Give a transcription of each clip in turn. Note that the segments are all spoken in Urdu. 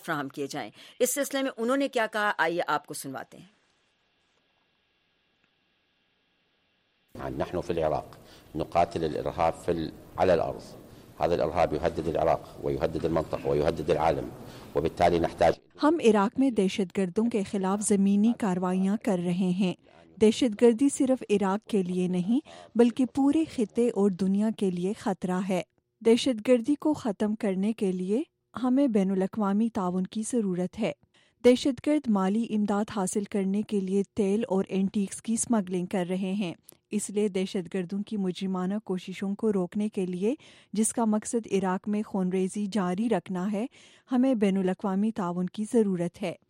فراہم کیے جائیں. اس سلسلے میں انہوں نے کیا کہا، آئیے آپ کو سنواتے ہیں. نحن في العراق نقاتل الإرهاب على الأرض. هذا الإرهاب يهدد العراق ويهدد المنطقة ويهدد العالم، وبالتالي نحتاج. ہم عراق میں دہشت گردوں کے خلاف زمینی کارروائیاں کر رہے ہیں. دہشت گردی صرف عراق کے لیے نہیں بلکہ پورے خطے اور دنیا کے لیے خطرہ ہے. دہشت گردی کو ختم کرنے کے لیے ہمیں بین الاقوامی تعاون کی ضرورت ہے. دہشت گرد مالی امداد حاصل کرنے کے لیے تیل اور اینٹیکس کی اسمگلنگ کر رہے ہیں. اس لیے دہشت گردوں کی مجرمانہ کوششوں کو روکنے کے لیے، جس کا مقصد عراق میں خونریزی جاری رکھنا ہے، ہمیں بین الاقوامی تعاون کی ضرورت ہے.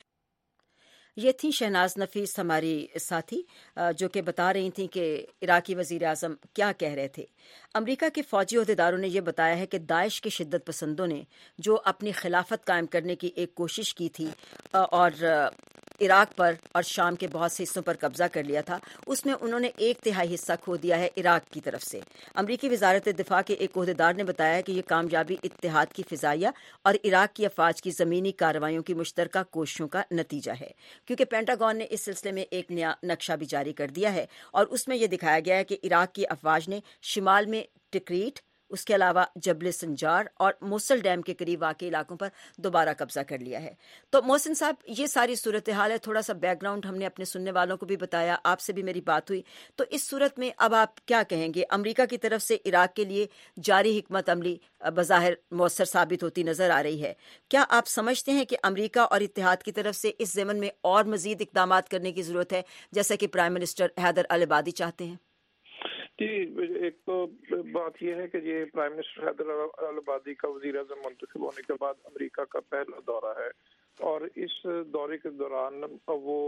یہ تھی شہناز نفیس ہماری ساتھی، جو کہ بتا رہی تھیں کہ عراقی وزیر اعظم کیا کہہ رہے تھے. امریکہ کے فوجی عہدیداروں نے یہ بتایا ہے کہ داعش کے شدت پسندوں نے جو اپنی خلافت قائم کرنے کی ایک کوشش کی تھی اور عراق پر اور شام کے بہت سے حصوں پر قبضہ کر لیا تھا، اس میں انہوں نے 1/3 حصہ کھو دیا ہے عراق کی طرف سے. امریکی وزارت دفاع کے ایک عہدیدار نے بتایا کہ یہ کامیابی اتحاد کی فضائیہ اور عراق کی افواج کی زمینی کارروائیوں کی مشترکہ کوششوں کا نتیجہ ہے، کیونکہ پینٹاگون نے اس سلسلے میں ایک نیا نقشہ بھی جاری کر دیا ہے اور اس میں یہ دکھایا گیا ہے کہ عراق کی افواج نے شمال میں ٹکریٹ، اس کے علاوہ جبل سنجار اور موصل ڈیم کے قریب واقع علاقوں پر دوبارہ قبضہ کر لیا ہے. تو محسن صاحب، یہ ساری صورتحال ہے. تھوڑا سا بیک گراؤنڈ ہم نے اپنے سننے والوں کو بھی بتایا، آپ سے بھی میری بات ہوئی. تو اس صورت میں اب آپ کیا کہیں گے؟ امریکہ کی طرف سے عراق کے لیے جاری حکمت عملی بظاہر مؤثر ثابت ہوتی نظر آ رہی ہے. کیا آپ سمجھتے ہیں کہ امریکہ اور اتحاد کی طرف سے اس ضمن میں اور مزید اقدامات کرنے کی ضرورت ہے، جیسا کہ پرائم منسٹر حیدر العبادی چاہتے ہیں؟ جی، ایک تو بات یہ ہے کہ یہ پرائم منسٹر حیدر العبادی کا وزیر اعظم منتخب ہونے کے بعد امریکہ کا پہلا دورہ ہے، اور اس دورے کے دوران وہ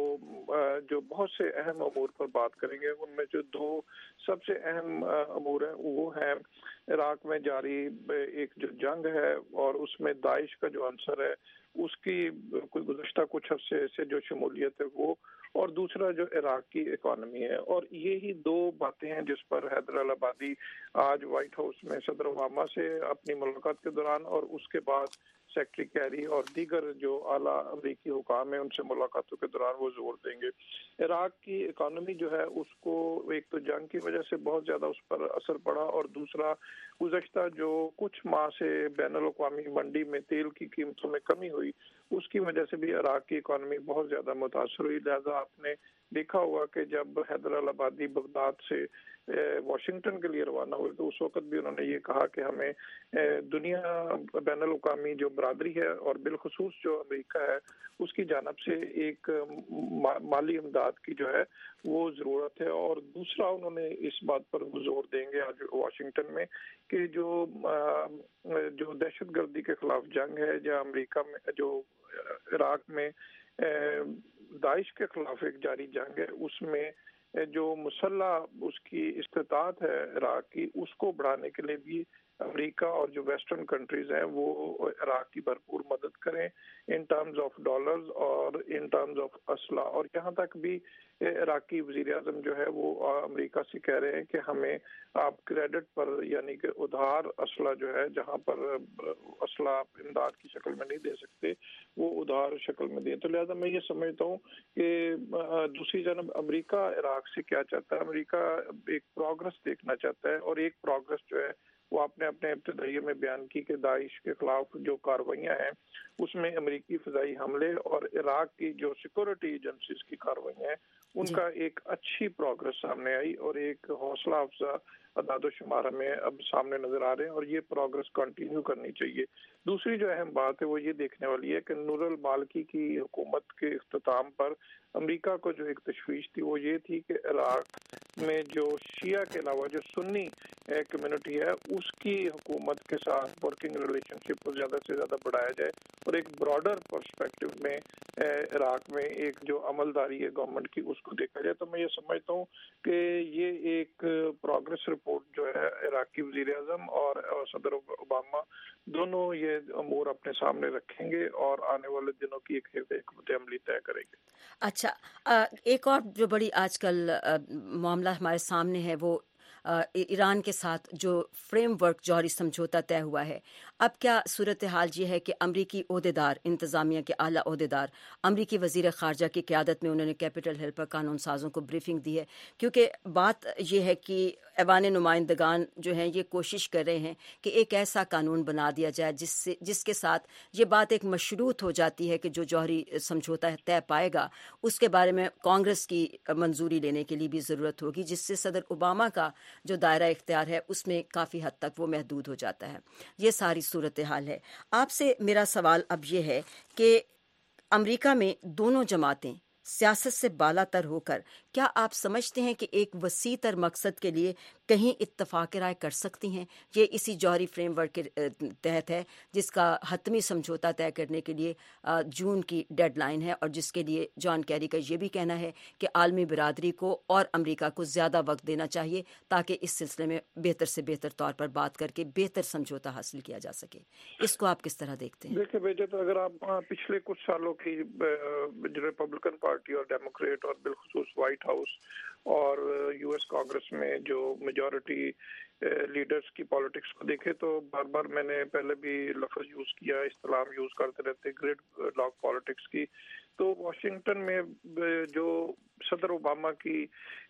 جو بہت سے اہم امور پر بات کریں گے. ان میں جو 2 سب سے اہم امور ہیں وہ ہیں عراق میں جاری ایک جو جنگ ہے اور اس میں داعش کا جو عنصر ہے اس کی گزشتہ کچھ عرصے سے جو شمولیت ہے وہ، اور دوسرا جو عراق کی اکانومی ہے. اور یہی 2 باتیں ہیں جس پر حیدر العبادی آج وائٹ ہاؤس میں صدر اوباما سے اپنی ملاقات کے دوران اور اس کے بعد سیکرٹری کیری اور دیگر جو اعلیٰ امریکی حکام ہیں ان سے ملاقاتوں کے دوران وہ زور دیں گے. عراق کی اکانومی جو ہے اس کو ایک تو جنگ کی وجہ سے بہت زیادہ اس پر اثر پڑا، اور دوسرا گزشتہ جو کچھ ماہ سے بین الاقوامی منڈی میں تیل کی قیمتوں میں کمی ہوئی، اس کی وجہ سے بھی عراق کی اکانومی بہت زیادہ متاثر ہوئی. لہذا آپ نے دیکھا ہوگا کہ جب حیدر العبادی بغداد سے واشنگٹن کے لیے روانہ ہوئے تو اس وقت بھی انہوں نے یہ کہا کہ ہمیں دنیا بین الاقوامی جو برادری ہے اور بالخصوص جو امریکہ ہے اس کی جانب سے ایک مالی امداد کی جو ہے وہ ضرورت ہے. اور دوسرا انہوں نے اس بات پر زور دیں گے آج واشنگٹن میں کہ جو دہشت گردی کے خلاف جنگ ہے، یا امریکہ میں جو عراق میں داعش کے خلاف ایک جاری جنگ ہے، اس میں جو مسلح اس کی استطاعت ہے عراق کی، اس کو بڑھانے کے لیے بھی امریکہ اور جو ویسٹرن کنٹریز ہیں وہ عراق کی بھرپور مدد کریں ان ٹرمز آف ڈالرز اور ان ٹرمز آف اسلحہ. اور یہاں تک بھی عراقی وزیر اعظم جو ہے وہ امریکہ سے کہہ رہے ہیں کہ ہمیں آپ کریڈٹ پر، یعنی کہ ادھار اسلحہ جو ہے، جہاں پر اسلحہ امداد کی شکل میں نہیں دے سکتے وہ ادھار شکل میں دیں. تو لہذا میں یہ سمجھتا ہوں کہ دوسری جانب امریکہ عراق سے کیا چاہتا ہے، امریکہ ایک پروگرس دیکھنا چاہتا ہے، اور ایک پروگرس جو ہے وہ آپ نے اپنے ابتدائیے میں بیان کی کہ داعش کے خلاف جو کارروائیاں ہیں اس میں امریکی فضائی حملے اور عراق کی جو سیکورٹی ایجنسیز کی کارروائیاں ہیں ان کا ایک اچھی پروگرس سامنے آئی، اور ایک حوصلہ افزا اعداد و شمار ہمیں اب سامنے نظر آ رہے ہیں، اور یہ پروگرس کنٹینیو کرنی چاہیے. دوسری جو اہم بات ہے وہ یہ دیکھنے والی ہے کہ نور المالکی کی حکومت کے اختتام پر امریکہ کو جو ایک تشویش تھی وہ یہ تھی کہ عراق میں جو شیعہ کے علاوہ جو سنی کمیونٹی ہے اس کی حکومت کے ساتھ ورکنگ ریلیشن شپ کو زیادہ سے زیادہ بڑھایا جائے، اور ایک براڈر پرسپیکٹو میں عراق میں ایک جو عملداری ہے گورنمنٹ کی اس کو دیکھا جائے. تو میں یہ سمجھتا ہوں کہ یہ ایک پروگرس رپورٹ جو ہے عراقی وزیر اعظم اور صدر اوباما دونوں یہ امور اپنے سامنے رکھیں گے اور آنے والے دنوں کی ایک حکمت عملی طے کریں گے. اچھا، ایک اور جو بڑی آج کل معاملہ ہمارے سامنے ہے وہ ایران کے ساتھ جو فریم ورک جوہری سمجھوتا طے ہوا ہے، اب کیا صورتحال یہ ہے کہ امریکی عہدیدار، انتظامیہ کے اعلیٰ عہدیدار، امریکی وزیر خارجہ کی قیادت میں انہوں نے کیپٹل ہل پر قانون سازوں کو بریفنگ دی ہے، کیونکہ بات یہ ہے کہ ایوان نمائندگان جو ہیں یہ کوشش کر رہے ہیں کہ ایک ایسا قانون بنا دیا جائے جس کے ساتھ یہ بات ایک مشروط ہو جاتی ہے کہ جو جوہری سمجھوتا طے پائے گا اس کے بارے میں کانگریس کی منظوری لینے کے لیے بھی ضرورت ہوگی، جس سے صدر اوباما کا جو دائرہ اختیار ہے اس میں کافی حد تک وہ محدود ہو جاتا ہے۔ یہ ساری صورتحال ہے۔ آپ سے میرا سوال اب یہ ہے کہ امریکہ میں دونوں جماعتیں سیاست سے بالا تر ہو کر کیا آپ سمجھتے ہیں کہ ایک وسیع تر مقصد کے لیے کہیں اتفاق رائے کر سکتی ہیں؟ یہ اسی جوہری فریم ورک کے تحت ہے جس کا حتمی سمجھوتا طے کرنے کے لیے جون کی ڈیڈ لائن ہے، اور جس کے لیے جان کیری کا یہ بھی کہنا ہے کہ عالمی برادری کو اور امریکہ کو زیادہ وقت دینا چاہیے تاکہ اس سلسلے میں بہتر سے بہتر طور پر بات کر کے بہتر سمجھوتا حاصل کیا جا سکے۔ اس کو آپ کس طرح دیکھتے ہیں؟ دیکھیں بیٹے، تو اگر آپ پچھلے کچھ سالوں کی ریپبلکن پارٹی اور ڈیموکریٹ اور بالخصوص وائٹ ہاؤس اور یو ایس کانگریس میں جو میجورٹی لیڈرز کی پالیٹکس کو دیکھے تو بار بار میں نے پہلے بھی لفظ یوز کیا، اصطلاح یوز کرتے رہتے گریڈ لاک پالیٹکس کی۔ تو واشنگٹن میں جو صدر اوباما کی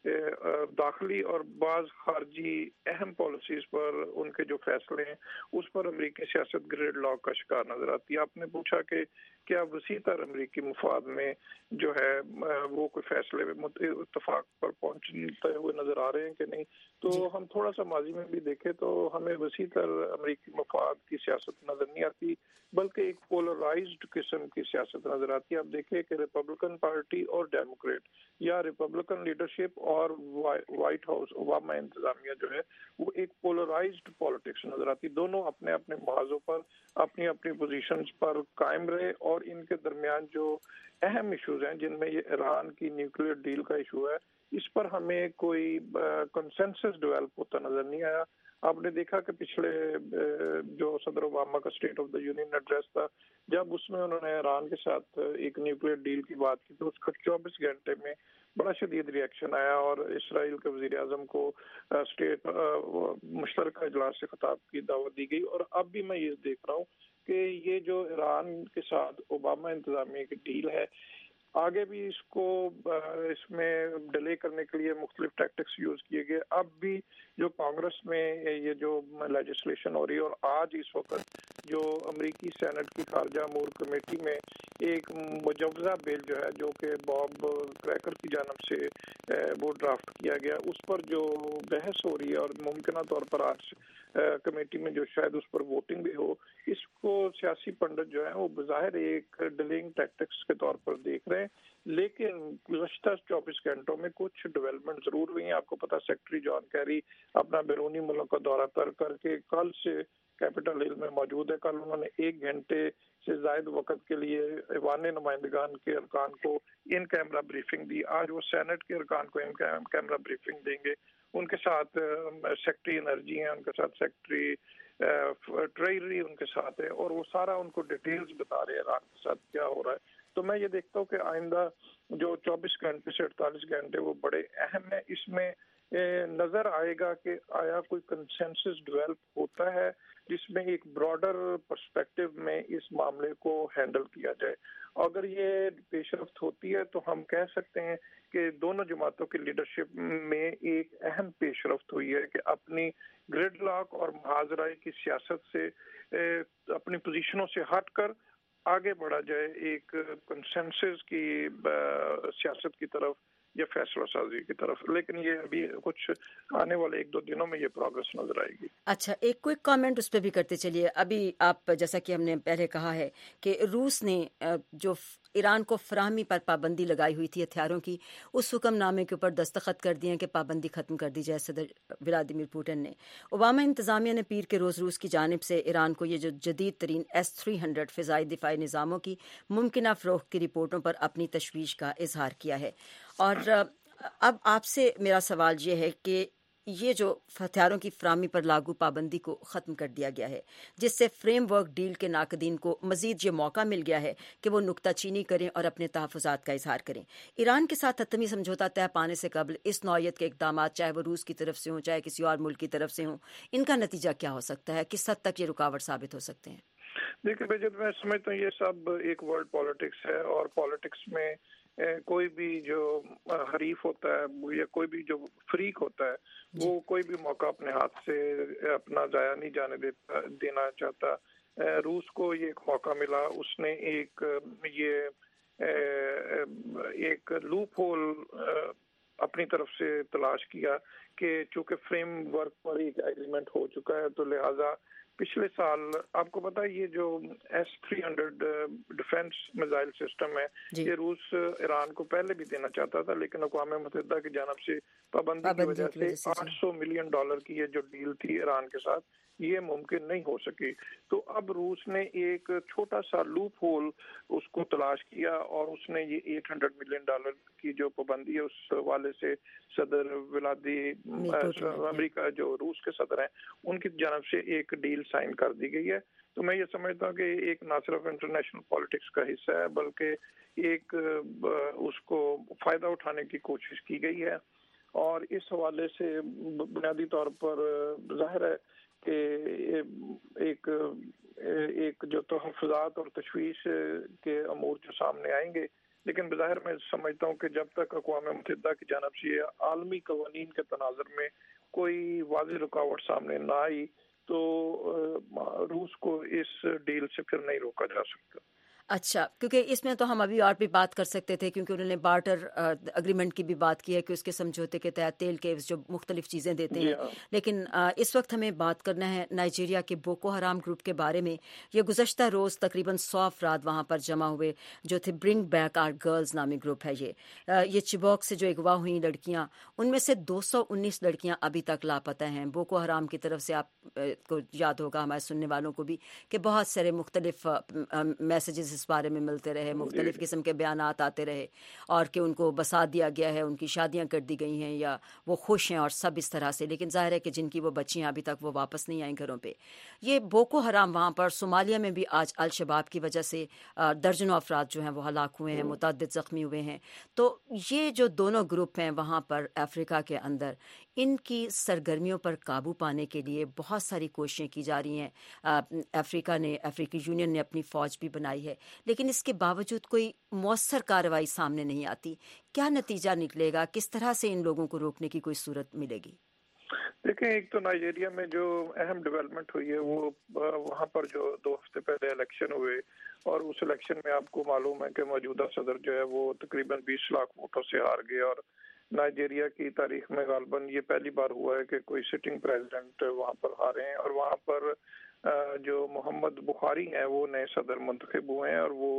داخلی اور بعض خارجی اہم پالیسیز پر ان کے جو فیصلے ہیں اس پر امریکی سیاست گریڈ لاک کا شکار نظر آتی ہے۔ آپ نے پوچھا کہ کیا وسیع تر امریکی مفاد میں جو ہے وہ کوئی فیصلے اتفاق پر پہنچتے ہوئے نظر آ رہے ہیں کہ نہیں، تو ہم تھوڑا سا ماضی میں بھی دیکھیں تو ہمیں وسیع تر امریکی مفاد کی سیاست نظر نہیں آتی، بلکہ ایک پولرائزڈ قسم کی سیاست نظر آتی ہے۔ آپ دیکھیں کہ ریپبلکن پارٹی اور ڈیموکریٹ یا ریپبلکن لیڈرشپ اور وائٹ ہاؤس اوباما انتظامیہ جو ہے وہ ایک پولرائزڈ پالیٹکس نظر آتی، دونوں اپنے اپنے محاذوں پر اپنی اپنی پوزیشنز پر قائم رہے، اور ان کے درمیان جو اہم ایشوز ہیں جن میں یہ ایران کی نیوکلیئر ڈیل کا ایشو ہے، اس پر ہمیں کوئی کنسنسس ڈیولپ ہوتا نظر نہیں آیا۔ آپ نے دیکھا کہ پچھلے جو صدر اوباما کا state of the union address تھا، جب اس میں انہوں نے ایران کے ساتھ ایک نیوکلیئر ڈیل کی بات کی تو اس کا 24 گھنٹے میں بڑا شدید ریئیکشن آیا، اور اسرائیل کے وزیر اعظم کو اسٹیٹ مشترکہ اجلاس سے خطاب کی دعوت دی گئی۔ اور اب بھی میں یہ دیکھ رہا ہوں کہ یہ جو ایران کے ساتھ اوباما انتظامیہ کی ڈیل ہے، آگے بھی اس کو اس میں ڈیلے کرنے کے لیے مختلف ٹیکٹکس یوز کیے گئے۔ اب بھی جو کانگریس میں یہ جو لیجسلیشن ہو رہی ہے، اور آج اس وقت جو امریکی سینٹ کی خارجہ امور کمیٹی میں ایک مجوزہ بل جو ہے جو کہ باب کریکر کی جانب سے وہ ڈرافٹ کیا گیا، اس پر جو بحث ہو رہی ہے اور ممکنہ طور پر آج کمیٹی میں جو شاید اس پر ووٹنگ بھی ہو، اس کو سیاسی پنڈت جو ہیں وہ بظاہر ایک ڈیلنگ ٹیکٹکس کے طور پر دیکھ رہے ہیں، لیکن گزشتہ 24 گھنٹوں میں کچھ ڈیولپمنٹ ضرور ہوئی ہیں۔ آپ کو پتا سیکرٹری جان کیری اپنا بیرونی ملک کا دورہ کر کے کل سے کیپٹل ہل میں موجود ہے۔ کل انہوں نے 1 گھنٹے سے زائد وقت کے لیے ایوان نمائندگان کے ارکان کو ان کیمرہ بریفنگ دی۔ آج وہ سینٹ کے ارکان کو ان کیمرہ بریفنگ دیں گے۔ ان کے ساتھ سیکرٹری انرجی ہیں، ان کے ساتھ سیکرٹری ٹریجری ان کے ساتھ ہے، اور وہ سارا ان کو ڈیٹیلز بتا رہے ہیں ایران کے ساتھ کیا ہو رہا ہے۔ تو میں یہ دیکھتا ہوں کہ آئندہ جو 24 گھنٹے سے 48 گھنٹے وہ بڑے اہم ہیں۔ اس میں نظر آئے گا کہ آیا کوئی کنسنسس ڈیولپ ہوتا ہے جس میں ایک براڈر پرسپیکٹو میں اس معاملے کو ہینڈل کیا جائے۔ اگر یہ پیش رفت ہوتی ہے تو ہم کہہ سکتے ہیں کہ دونوں جماعتوں کی لیڈرشپ میں ایک اہم پیش رفت ہوئی ہے کہ اپنی گریڈ لاک اور محاذرے کی سیاست سے اپنی پوزیشنوں سے ہٹ کر آگے بڑھا جائے ایک کنسنسس کی سیاست کی طرف یا فیصلہ سازی کی طرف، لیکن یہ ابھی کچھ آنے والے 1-2 دنوں میں یہ پروگرس نظر آئے گی۔ اچھا، ایک کوئک کامنٹ اس پہ بھی کرتے چلیے۔ ابھی آپ جیسا کہ ہم نے پہلے کہا ہے کہ روس نے جو ایران کو فراہمی پر پابندی لگائی ہوئی تھی ہتھیاروں کی، اس حکم نامے کے اوپر دستخط کر دیے کہ پابندی ختم کر دی جائے صدر ولادیمیر پوٹن نے۔ اوباما انتظامیہ نے پیر کے روز روس کی جانب سے ایران کو یہ جو جدید ترین S-300 فضائی دفاعی نظاموں کی ممکنہ فروخت کی رپورٹوں پر اپنی تشویش کا اظہار کیا ہے۔ اور اب آپ سے میرا سوال یہ ہے کہ یہ جو ہتھیاروں کی فراہمی پر لاگو پابندی کو ختم کر دیا گیا ہے، جس سے فریم ورک ڈیل کے ناقدین کو مزید یہ موقع مل گیا ہے کہ وہ نکتہ چینی کریں اور اپنے تحفظات کا اظہار کریں۔ ایران کے ساتھ حتمی سمجھوتہ طے پانے سے قبل اس نوعیت کے اقدامات، چاہے وہ روس کی طرف سے ہوں چاہے کسی اور ملک کی طرف سے ہوں، ان کا نتیجہ کیا ہو سکتا ہے؟ کس حد تک یہ رکاوٹ ثابت ہو سکتے ہیں؟ دیکھیں جب میں سمجھتا ہوں یہ سب ایک ورلڈ پالیٹکس ہے، اور پالیٹکس میں کوئی بھی جو حریف ہوتا ہے یا کوئی بھی جو فریق ہوتا ہے وہ کوئی بھی موقع اپنے ہاتھ سے اپنا ضائع نہیں جانے دینا چاہتا۔ روس کو یہ ایک موقع ملا، اس نے ایک لوپ ہول اپنی طرف سے تلاش کیا کہ چونکہ فریم ورک پر ایک ایگریمنٹ ہو چکا ہے تو لہٰذا پچھلے سال آپ کو پتا یہ جو S-300 ڈیفینس میزائل سسٹم ہے یہ روس ایران کو پہلے بھی دینا چاہتا تھا، لیکن اقوام متحدہ کی جانب سے پابندی کی وجہ سے $800 ملین کی یہ جو ڈیل تھی ایران کے ساتھ یہ ممکن نہیں ہو سکی۔ تو اب روس نے ایک چھوٹا سا لوپ ہول اس کو تلاش کیا اور اس نے یہ $800 ملین کی جو پابندی ہے اس حوالے سے صدر ولادی امریکہ جو روس کے صدر ہیں ان کی جانب سے ایک ڈیل سائن کر دی گئی ہے۔ تو میں یہ سمجھتا ہوں کہ ایک نہ صرف انٹرنیشنل پالیٹکس کا حصہ ہے بلکہ ایک اس کو فائدہ اٹھانے کی کوشش کی گئی ہے، اور اس حوالے سے بنیادی طور پر ظاہر ہے کہ ایک جو تحفظات اور تشویش کے امور جو سامنے آئیں گے، لیکن بظاہر میں سمجھتا ہوں کہ جب تک اقوام متحدہ کی جانب سے عالمی قوانین کے تناظر میں کوئی واضح رکاوٹ سامنے نہ آئی تو روس کو اس ڈیل سے پھر نہیں روکا جا سکتا۔ اچھا، کیونکہ اس میں تو ہم ابھی اور بھی بات کر سکتے تھے، کیونکہ انہوں نے بارٹر اگریمنٹ کی بھی بات کی ہے کہ اس کے سمجھوتے کے تحت تیل کے جو مختلف چیزیں دیتے ہیں، لیکن اس وقت ہمیں بات کرنا ہے نائجیریا کے بوکو حرام گروپ کے بارے میں۔ یہ گزشتہ روز تقریباً 100 افراد وہاں پر جمع ہوئے جو تھے برنگ بیک آر گرلز نامی گروپ ہے۔ یہ چبوک سے جو اغوا ہوئی لڑکیاں، ان میں سے 219 لڑکیاں ابھی تک لاپتہ ہیں۔ بوکو حرام کی طرف سے آپ کو یاد ہوگا، ہمارے سننے والوں کو بھی، کہ بہت سارے مختلف میسیجز اس بارے میں ملتے رہے، مختلف قسم کے بیانات آتے رہے، اور کہ ان کو بسا دیا گیا ہے، ان کی شادیاں کر دی گئی ہیں یا وہ خوش ہیں اور سب اس طرح سے، لیکن ظاہر ہے کہ جن کی وہ بچیاں ابھی تک وہ واپس نہیں آئیں گھروں پہ۔ یہ بوکو حرام وہاں پر صومالیہ میں بھی آج الشباب کی وجہ سے درجنوں افراد جو ہیں وہ ہلاک ہوئے ہیں، متعدد زخمی ہوئے ہیں۔ تو یہ جو دونوں گروپ ہیں وہاں پر افریقہ کے اندر، ان کی سرگرمیوں پر قابو پانے کے لیے بہت ساری کوششیں کی جا رہی ہیں۔ افریقی یونین نے اپنی فوج بھی بنائی ہے، لیکن اس کے باوجود کوئی مؤثر کارروائی سامنے نہیں آتی۔ کیا نتیجہ نکلے گا؟ کس طرح سے ان لوگوں کو روکنے کی کوئی صورت ملے گی؟ دیکھیں، ایک تو نائجیریا میں جو اہم ڈیولپمنٹ ہوئی ہے وہ وہاں پر جو 2 ہفتے پہلے الیکشن ہوئے، اور اس الیکشن میں آپ کو معلوم ہے کہ موجودہ صدر جو ہے وہ تقریباً 20 لاکھ ووٹوں سے ہار گئے، اور نائجیریا کی تاریخ میں غالباً یہ پہلی بار ہوا ہے کہ کوئی سٹنگ پریزیڈنٹ وہاں پر ہارے ہیں، اور وہاں پر جو محمد بخاری ہیں وہ نئے صدر منتخب ہوئے ہیں، اور وہ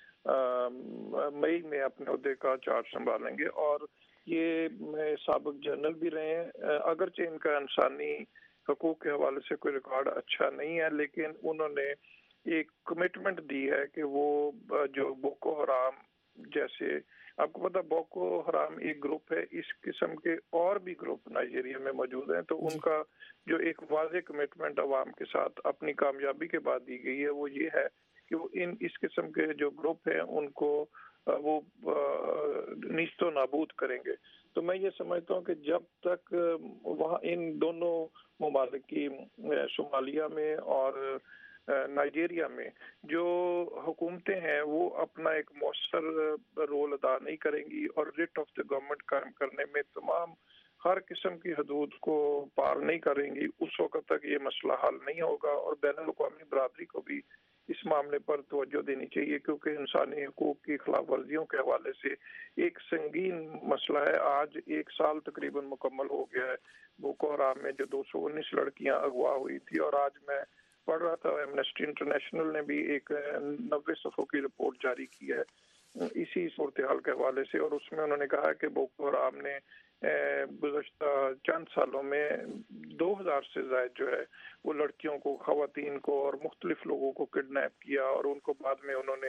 مئی میں اپنے عہدے کا چارج سنبھالیں گے، اور یہ سابق جنرل بھی رہے ہیں۔ اگرچہ ان کا انسانی حقوق کے حوالے سے کوئی ریکارڈ اچھا نہیں ہے، لیکن انہوں نے ایک کمٹمنٹ دی ہے کہ وہ جو بوکو حرام جیسے، آپ کو پتا بوکو حرام ایک گروپ ہے، اس قسم کے اور بھی گروپ نائجیریا میں موجود ہیں، تو ان کا جو ایک واضح کمٹمنٹ عوام کے ساتھ اپنی کامیابی کے بعد دی گئی ہے وہ یہ ہے کہ وہ اس قسم کے جو گروپ ہیں ان کو وہ نیست و نابود کریں گے۔ تو میں یہ سمجھتا ہوں کہ جب تک وہاں ان دونوں ممالک کی صومالیہ میں اور نائجیریا میں جو حکومتیں ہیں وہ اپنا ایک مؤثر رول ادا نہیں کریں گی اور ریٹ آف دا گورنمنٹ قائم کرنے میں تمام ہر قسم کی حدود کو پار نہیں کریں گی، اس وقت تک یہ مسئلہ حل نہیں ہوگا، اور بین الاقوامی برادری کو بھی اس معاملے پر توجہ دینی چاہیے، کیونکہ انسانی حقوق کی خلاف ورزیوں کے حوالے سے ایک سنگین مسئلہ ہے۔ آج 1 سال تقریباً مکمل ہو گیا ہے بوکو حرام میں جو 219 لڑکیاں اغوا ہوئی تھی، اور آج میں پڑھ رہا تھا ایمنسٹی انٹرنیشنل نے بھی ایک 90 صفحوں کی رپورٹ جاری کی ہے اسی صورتحال کے حوالے سے، اور اس میں انہوں نے کہا کہ بوکو حرام نے گزشتہ چند سالوں میں 2000 سے زائد جو ہے وہ لڑکیوں کو، خواتین کو اور مختلف لوگوں کو کڈنیپ کیا، اور ان کو بعد میں انہوں نے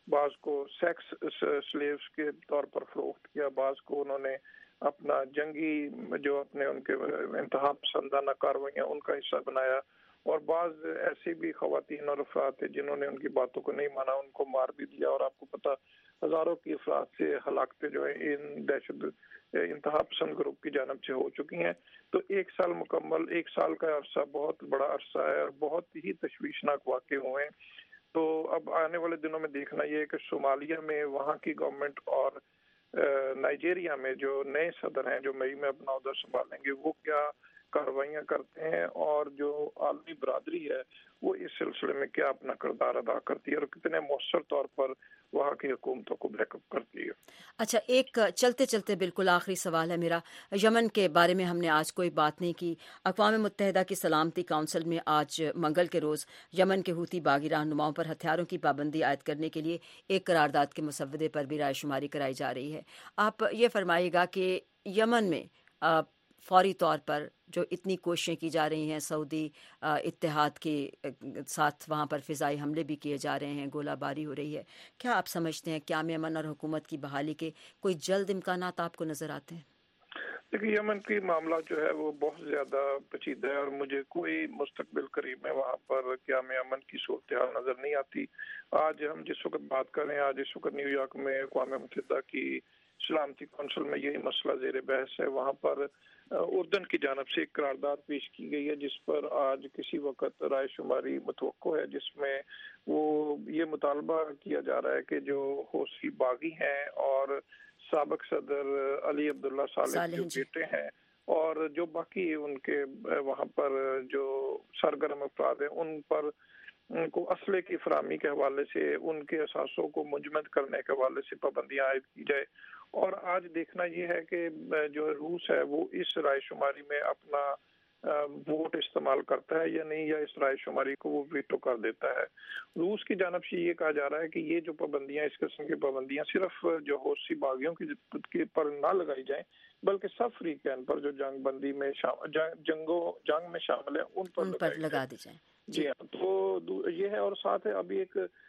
بعض کو سیکس سلیوز کے طور پر فروخت کیا، بعض کو انہوں نے اپنا جنگی جو اپنے ان کے انتہا پسندانہ کارروائیاں ان کا حصہ بنایا، اور بعض ایسی بھی خواتین اور افراد تھے جنہوں نے ان کی باتوں کو نہیں مانا، ان کو مار بھی دیا، اور آپ کو پتہ ہزاروں کی افراد سے ہلاکتیں جو ہیں ان دہشت انتہا پسند گروپ کی جانب سے ہو چکی ہیں۔ تو 1 سال مکمل، 1 سال کا عرصہ بہت بڑا عرصہ ہے اور بہت ہی تشویشناک واقع ہوئے ہیں۔ تو اب آنے والے دنوں میں دیکھنا یہ ہے کہ صومالیہ میں وہاں کی گورنمنٹ اور نائجیریا میں جو نئے صدر ہیں جو مئی میں اپنا عہدہ سنبھالیں گے وہ کیا کاروائیاں کرتے ہیں، اور جو عالمی برادری ہے وہ اس سلسلے میں کیا اپنا کردار ادا کرتی ہے اور کتنے مؤثر طور پر وہاں کی حکومتوں کو بیک اپ کرتی ہے۔ اچھا، ایک چلتے چلتے بالکل آخری سوال ہے میرا، یمن کے بارے میں ہم نے آج کوئی بات نہیں کی۔ اقوام متحدہ کی سلامتی کونسل میں آج منگل کے روز یمن کے حوثی باغی رہنماؤں پر ہتھیاروں کی پابندی عائد کرنے کے لیے ایک قرارداد کے مسودے پر بھی رائے شماری کرائی جا رہی ہے۔ آپ یہ فرمائیے گا کہ یمن میں فوری طور پر جو اتنی کوششیں کی جا رہی ہیں، سعودی اتحاد کے ساتھ وہاں پر فضائی حملے بھی کیے جا رہے ہیں، گولہ باری ہو رہی ہے، کیا آپ سمجھتے ہیں قیام امن اور حکومت کی بحالی کے کوئی جلد امکانات آپ کو نظر آتے ہیں؟ دیکھیے، یمن کی معاملہ جو ہے وہ بہت زیادہ پیچیدہ ہے اور مجھے کوئی مستقبل قریب میں وہاں پر قیام امن کی صورتحال نظر نہیں آتی۔ آج ہم جس وقت بات کر رہے ہیں، آج اس وقت نیو یارک میں اقوام متحدہ کی سلامتی کونسل میں یہی مسئلہ زیر بحث ہے۔ وہاں پر اردن کی جانب سے ایک قرارداد پیش کی گئی ہے جس پر آج کسی وقت رائے شماری متوقع ہے، جس میں وہ یہ مطالبہ کیا جا رہا ہے کہ جو حوثی باغی ہیں اور سابق صدر علی عبداللہ صالح جو بیٹے ہیں اور جو باقی ان کے وہاں پر جو سرگرم افراد ہیں ان پر ان کو اسلحے کی فراہمی کے حوالے سے، ان کے اثاثوں کو منجمد کرنے کے حوالے سے پابندیاں عائد کی جائے۔ اور آج دیکھنا یہ ہے کہ جو روس ہے وہ اس رائے شماری میں اپنا ووٹ استعمال کرتا ہے یا نہیں، یا اس رائے شماری کو وہ ویٹو کر دیتا ہے۔ روس کی جانب سے یہ کہا جا رہا ہے کہ یہ جو پابندیاں، اس قسم کی پابندیاں صرف جو حوثی باغیوں کی پر نہ لگائی جائیں بلکہ سب فریقین پر جو جنگ بندی میں جنگ میں شامل ہیں ان پر لگا دی جائیں۔ جی ہاں، تو یہ ہے۔ اور ساتھ ہے ابھی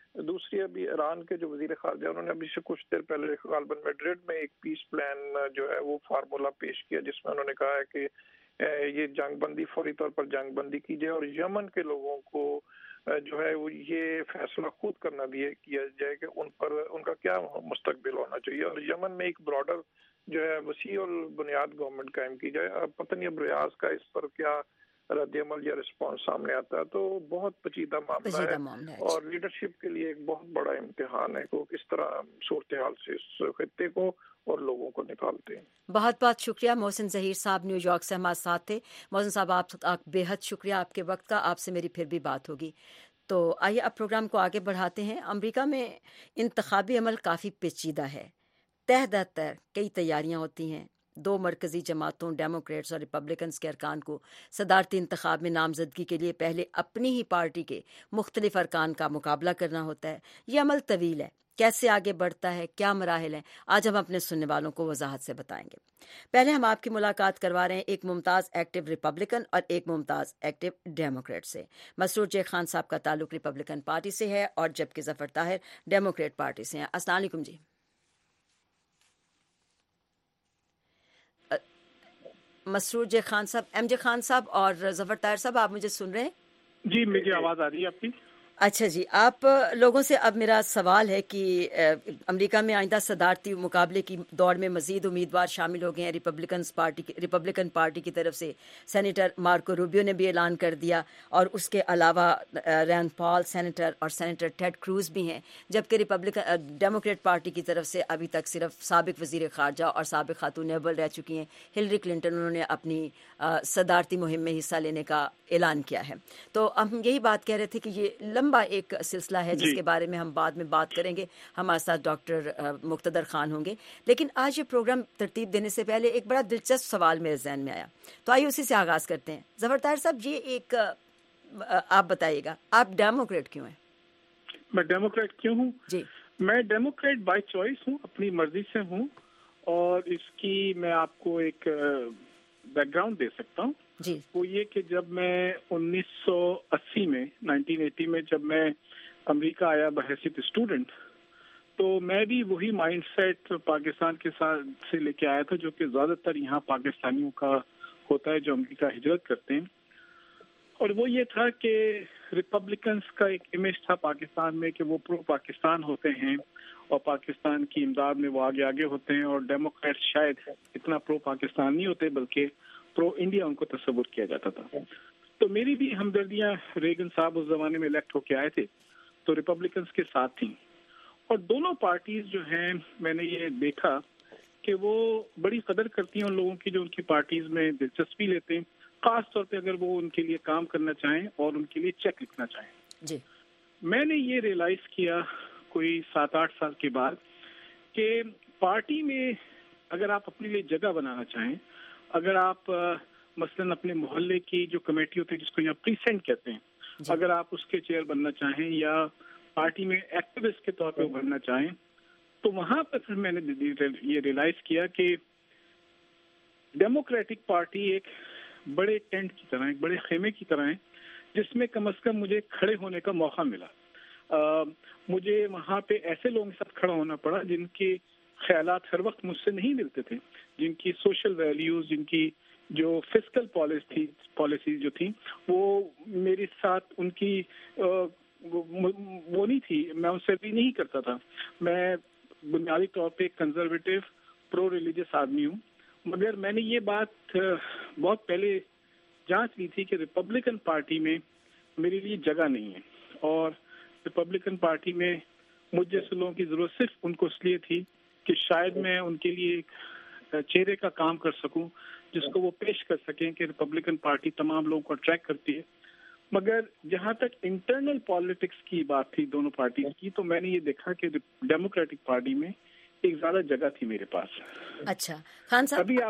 ایران کے جو وزیر خارجہ انہوں نے ابھی سے کچھ دیر پہلے غالباً میڈرڈ میں ایک پیس پلان جو ہے وہ فارمولا پیش کیا، جس میں انہوں نے کہا ہے کہ یہ جنگ بندی، فوری طور پر جنگ بندی کی جائے اور یمن کے لوگوں کو جو ہے وہ یہ فیصلہ خود کرنا کیا جائے کہ ان کا کیا مستقبل ہونا چاہیے، اور یمن میں ایک براڈر جو ہے وسیع البنیاد گورنمنٹ قائم کی جائے۔ اب پتہ نہیں اب ریاض کا اس پر کیا رد عمل یا رسپانس سامنے آتا ہے۔ تو بہت پیچیدہ معاملہ ہے اور لیڈرشپ کے لیے ایک بہت بڑا امتحان ہے کہ وہ کس طرح صورتحال سے اس خطے کو اور لوگوں کو نکالتے ہیں۔ بہت بہت شکریہ محسن ظہیر صاحب، نیو یارک سے ہمارے ساتھ تھے۔ محسن صاحب آپ بے حد شکریہ آپ کے وقت کا، آپ سے میری پھر بھی بات ہوگی۔ تو آئیے اب پروگرام کو آگے بڑھاتے ہیں۔ امریکہ میں انتخابی عمل کافی پیچیدہ ہے، تہ در تہ کئی تیاریاں ہوتی ہیں۔ 2 مرکزی جماعتوں ڈیموکریٹس اور ریپبلکنز کے ارکان کو صدارتی انتخاب میں نامزدگی کے لیے پہلے اپنی ہی پارٹی کے مختلف ارکان کا مقابلہ کرنا ہوتا ہے۔ یہ عمل طویل ہے، کیسے آگے بڑھتا ہے، کیا مراحل ہیں، آج ہم اپنے سننے والوں کو وضاحت سے بتائیں گے۔ پہلے ہم آپ کی ملاقات کروا رہے ہیں ایک ممتاز ایکٹیو ریپبلکن اور ایک ممتاز ایکٹیو ڈیموکریٹ سے۔ مسرور جے خان صاحب کا تعلق ریپبلکن پارٹی سے ہے اور جبکہ ظفر طاہر ڈیموکریٹ پارٹی سے ہیں۔ السلام علیکم جی۔ مسرور جے خان صاحب، ایم جے خان صاحب اور ظفر طاہر صاحب، آپ مجھے سن رہے ہیں؟ جی، مجھے آواز آ رہی ہے آپ کی۔ اچھا جی، آپ لوگوں سے اب میرا سوال ہے کہ امریکہ میں آئندہ صدارتی مقابلے کی دوڑ میں مزید امیدوار شامل ہو گئے ہیں۔ ریپبلکن پارٹی کی طرف سے سینیٹر مارکو روبیو نے بھی اعلان کر دیا، اور اس کے علاوہ رینڈ پال سینیٹر اور سینیٹر ٹیڈ کروز بھی ہیں، جبکہ ڈیموکریٹ پارٹی کی طرف سے ابھی تک صرف سابق وزیر خارجہ اور سابق خاتون اول رہ چکی ہیں ہلری کلنٹن، انہوں نے اپنی صدارتی مہم میں حصہ لینے کا اعلان کیا ہے۔ تو ہم یہی بات کہہ رہے تھے کہ یہ لمبا ایک سلسلہ ہے جس کے بارے میں ہم بعد میں بات کریں گے، ہمارے ساتھ ڈاکٹر مقتدر خان ہوں گے، لیکن آج یہ پروگرام ترتیب دینے سے پہلے ایک بڑا دلچسپ سوال میرے ذہن میں آیا، تو آئیے اسی سے آغاز کرتے ہیں۔ ظفر طاہر صاحب، یہ ایک آپ بتائیے گا، آپ ڈیموکریٹ کیوں ہیں؟ میں ڈیموکریٹ کیوں ہوں؟ جی، میں ڈیموکریٹ بائی چوائس ہوں، اپنی مرضی سے ہوں، اور اس کی میں آپ کو ایک بیک گراؤنڈ دے سکتا ہوں۔ جی، وہ یہ کہ جب میں 1980 میں جب میں امریکہ آیا بحیثیت اسٹوڈنٹ، تو میں بھی وہی مائنڈ سیٹ پاکستان کے ساتھ سے لے کے آیا تھا جو کہ زیادہ تر یہاں پاکستانیوں کا ہوتا ہے جو امریکہ ہجرت کرتے ہیں، اور وہ یہ تھا کہ ریپبلکنس کا ایک امیج تھا پاکستان میں کہ وہ پرو پاکستان ہوتے ہیں اور پاکستان کی امداد میں وہ آگے ہوتے ہیں، اور ڈیموکریٹ شاید اتنا پرو پاکستان نہیں ہوتے بلکہ پرو انڈیا ان کو تصور کیا جاتا تھا. تو میری بھی ہمدردیاں ریگن صاحب اس زمانے میں الیکٹ ہو کے آئے تھے تو ریپبلکنس کے ساتھ تھیں، اور دونوں پارٹیز جو ہیں میں نے یہ دیکھا کہ وہ بڑی قدر کرتی ہیں ان لوگوں کی جو ان کی پارٹیز میں دلچسپی لیتے ہیں، خاص طور پہ اگر وہ ان کے لیے کام کرنا چاہیں اور ان کے لیے چیک لکھنا چاہیں. جی میں نے یہ ریئلائز کیا کوئی 7-8 سال کے بعد کہ پارٹی میں اگر آپ اپنے لیے جگہ بنانا چاہیں، اگر آپ مثلاً اپنے محلے کی جو کمیٹی ہوتی ہے جس کو یہاں پریسینٹ کہتے ہیں، اگر آپ اس کے چیئر بننا چاہیں یا پارٹی میں ایکٹیوسٹ کے طور پہ بننا چاہیں، تو وہاں پر پھر میں نے یہ ریئلائز کیا کہ ڈیموکریٹک پارٹی ایک بڑے ٹینٹ کی طرح، ایک بڑے خیمے کی طرح ہے جس میں کم از کم مجھے کھڑے ہونے کا موقع ملا. مجھے وہاں پہ ایسے لوگوں کے ساتھ کھڑا ہونا پڑا جن کے خیالات ہر وقت مجھ سے نہیں ملتے تھے، جن کی سوشل ویلیوز، جن کی جو فسکل پالیسیز جو تھیں وہ میرے ساتھ ان کی وہ نہیں تھی، میں ان سے بھی نہیں کرتا تھا. میں بنیادی طور پہ کنزرویٹو پرو ریلیجس آدمی ہوں، مگر میں نے یہ بات بہت پہلے جانچ لی تھی کہ ریپبلکن پارٹی میں میرے لیے جگہ نہیں ہے، اور ریپبلکن پارٹی میں مجھ جیسے لوگوں کی ضرورت صرف ان کو اس لیے تھی کہ شاید میں ان کے لیے ایک چہرے کا کام کر سکوں جس کو وہ پیش کر سکیں کہ ریپبلکن پارٹی تمام لوگوں کو اٹریکٹ کرتی ہے. مگر جہاں تک انٹرنل پالیٹکس کی بات تھی دونوں پارٹیز کی، تو میں نے یہ دیکھا کہ ڈیموکریٹک پارٹی میں ایک زیادہ جگہ تھی میرے پاس. اچھا خان صاحب، ابھی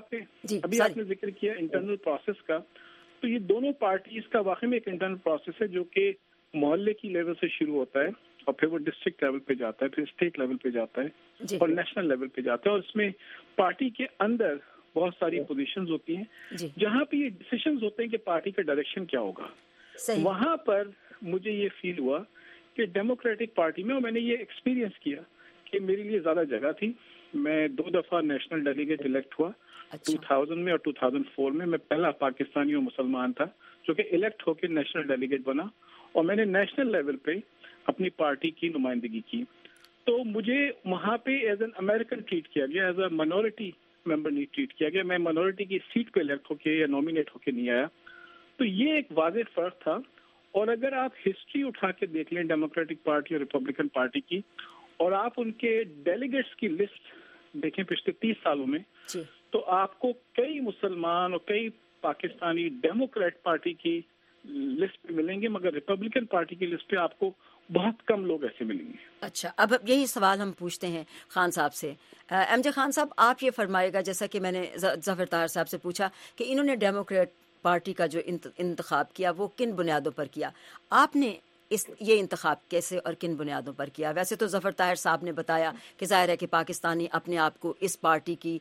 آپ نے ذکر کیا انٹرنل پروسیس کا، تو یہ دونوں پارٹیز کا واقعی میں ایک انٹرنل پروسیس ہے جو کہ محلے کی لیول سے شروع ہوتا ہے اور پھر وہ ڈسٹرکٹ لیول پہ جاتا ہے، پھر اسٹیٹ لیول پہ جاتا ہے اور نیشنل لیول پہ جاتا ہے، اور اس میں پارٹی کے اندر بہت ساری پوزیشنز ہوتی ہیں جہاں پہ یہ ڈیسیشنز ہوتے ہیں کہ پارٹی کا ڈائریکشن کیا ہوگا. وہاں پر مجھے یہ فیل ہوا کہ ڈیموکریٹک پارٹی میں، اور میں نے یہ ایکسپیرینس کیا کہ میرے لیے زیادہ جگہ تھی. میں 2 دفعہ نیشنل ڈیلیگیٹ الیکٹ ہوا، 2000 میں اور 2004 میں. میں پہلا پاکستانی اور مسلمان تھا جو کہ الیکٹ ہو کے نیشنل ڈیلیگیٹ بنا، اور میں نے نیشنل لیول پہ اپنی پارٹی کی نمائندگی کی. تو مجھے وہاں پہ ایز این امریکن ٹریٹ کیا گیا، ایز اے مائنورٹی ممبر نہیں ٹریٹ کیا گیا. میں مائنورٹی کی سیٹ پہ الیکٹ ہو کے یا نامینیٹ ہو کے نہیں آیا. تو یہ ایک واضح فرق تھا. اور اگر آپ ہسٹری اٹھا کے دیکھ لیں ڈیموکریٹک پارٹی اور ریپبلکن پارٹی کی، اور آپ ان کے ڈیلیگیٹس کی لسٹ دیکھیں پچھلے 30 سالوں میں، تو آپ کو کئی مسلمان اور کئی پاکستانی ڈیموکریٹ پارٹی کی لسٹ پہ ملیں گے، مگر ریپبلکن پارٹی کی لسٹ پہ آپ کو بہت کم لوگ ایسے ملیں گے. اچھا، اب یہی سوال ہم پوچھتے ہیں خان صاحب سے. ایم جے خان صاحب، آپ یہ فرمائے گا جیسا کہ میں نے ظفر طاہر صاحب سے پوچھا کہ انہوں نے ڈیموکریٹ پارٹی کا جو انتخاب کیا وہ کن بنیادوں پر کیا، آپ نے یہ انتخاب کیسے اور کن بنیادوں پر کیا؟ ویسے تو ظفر طاہر صاحب نے بتایا کہ ظاہر ہے کہ پاکستانی اپنے آپ کو اس پارٹی کی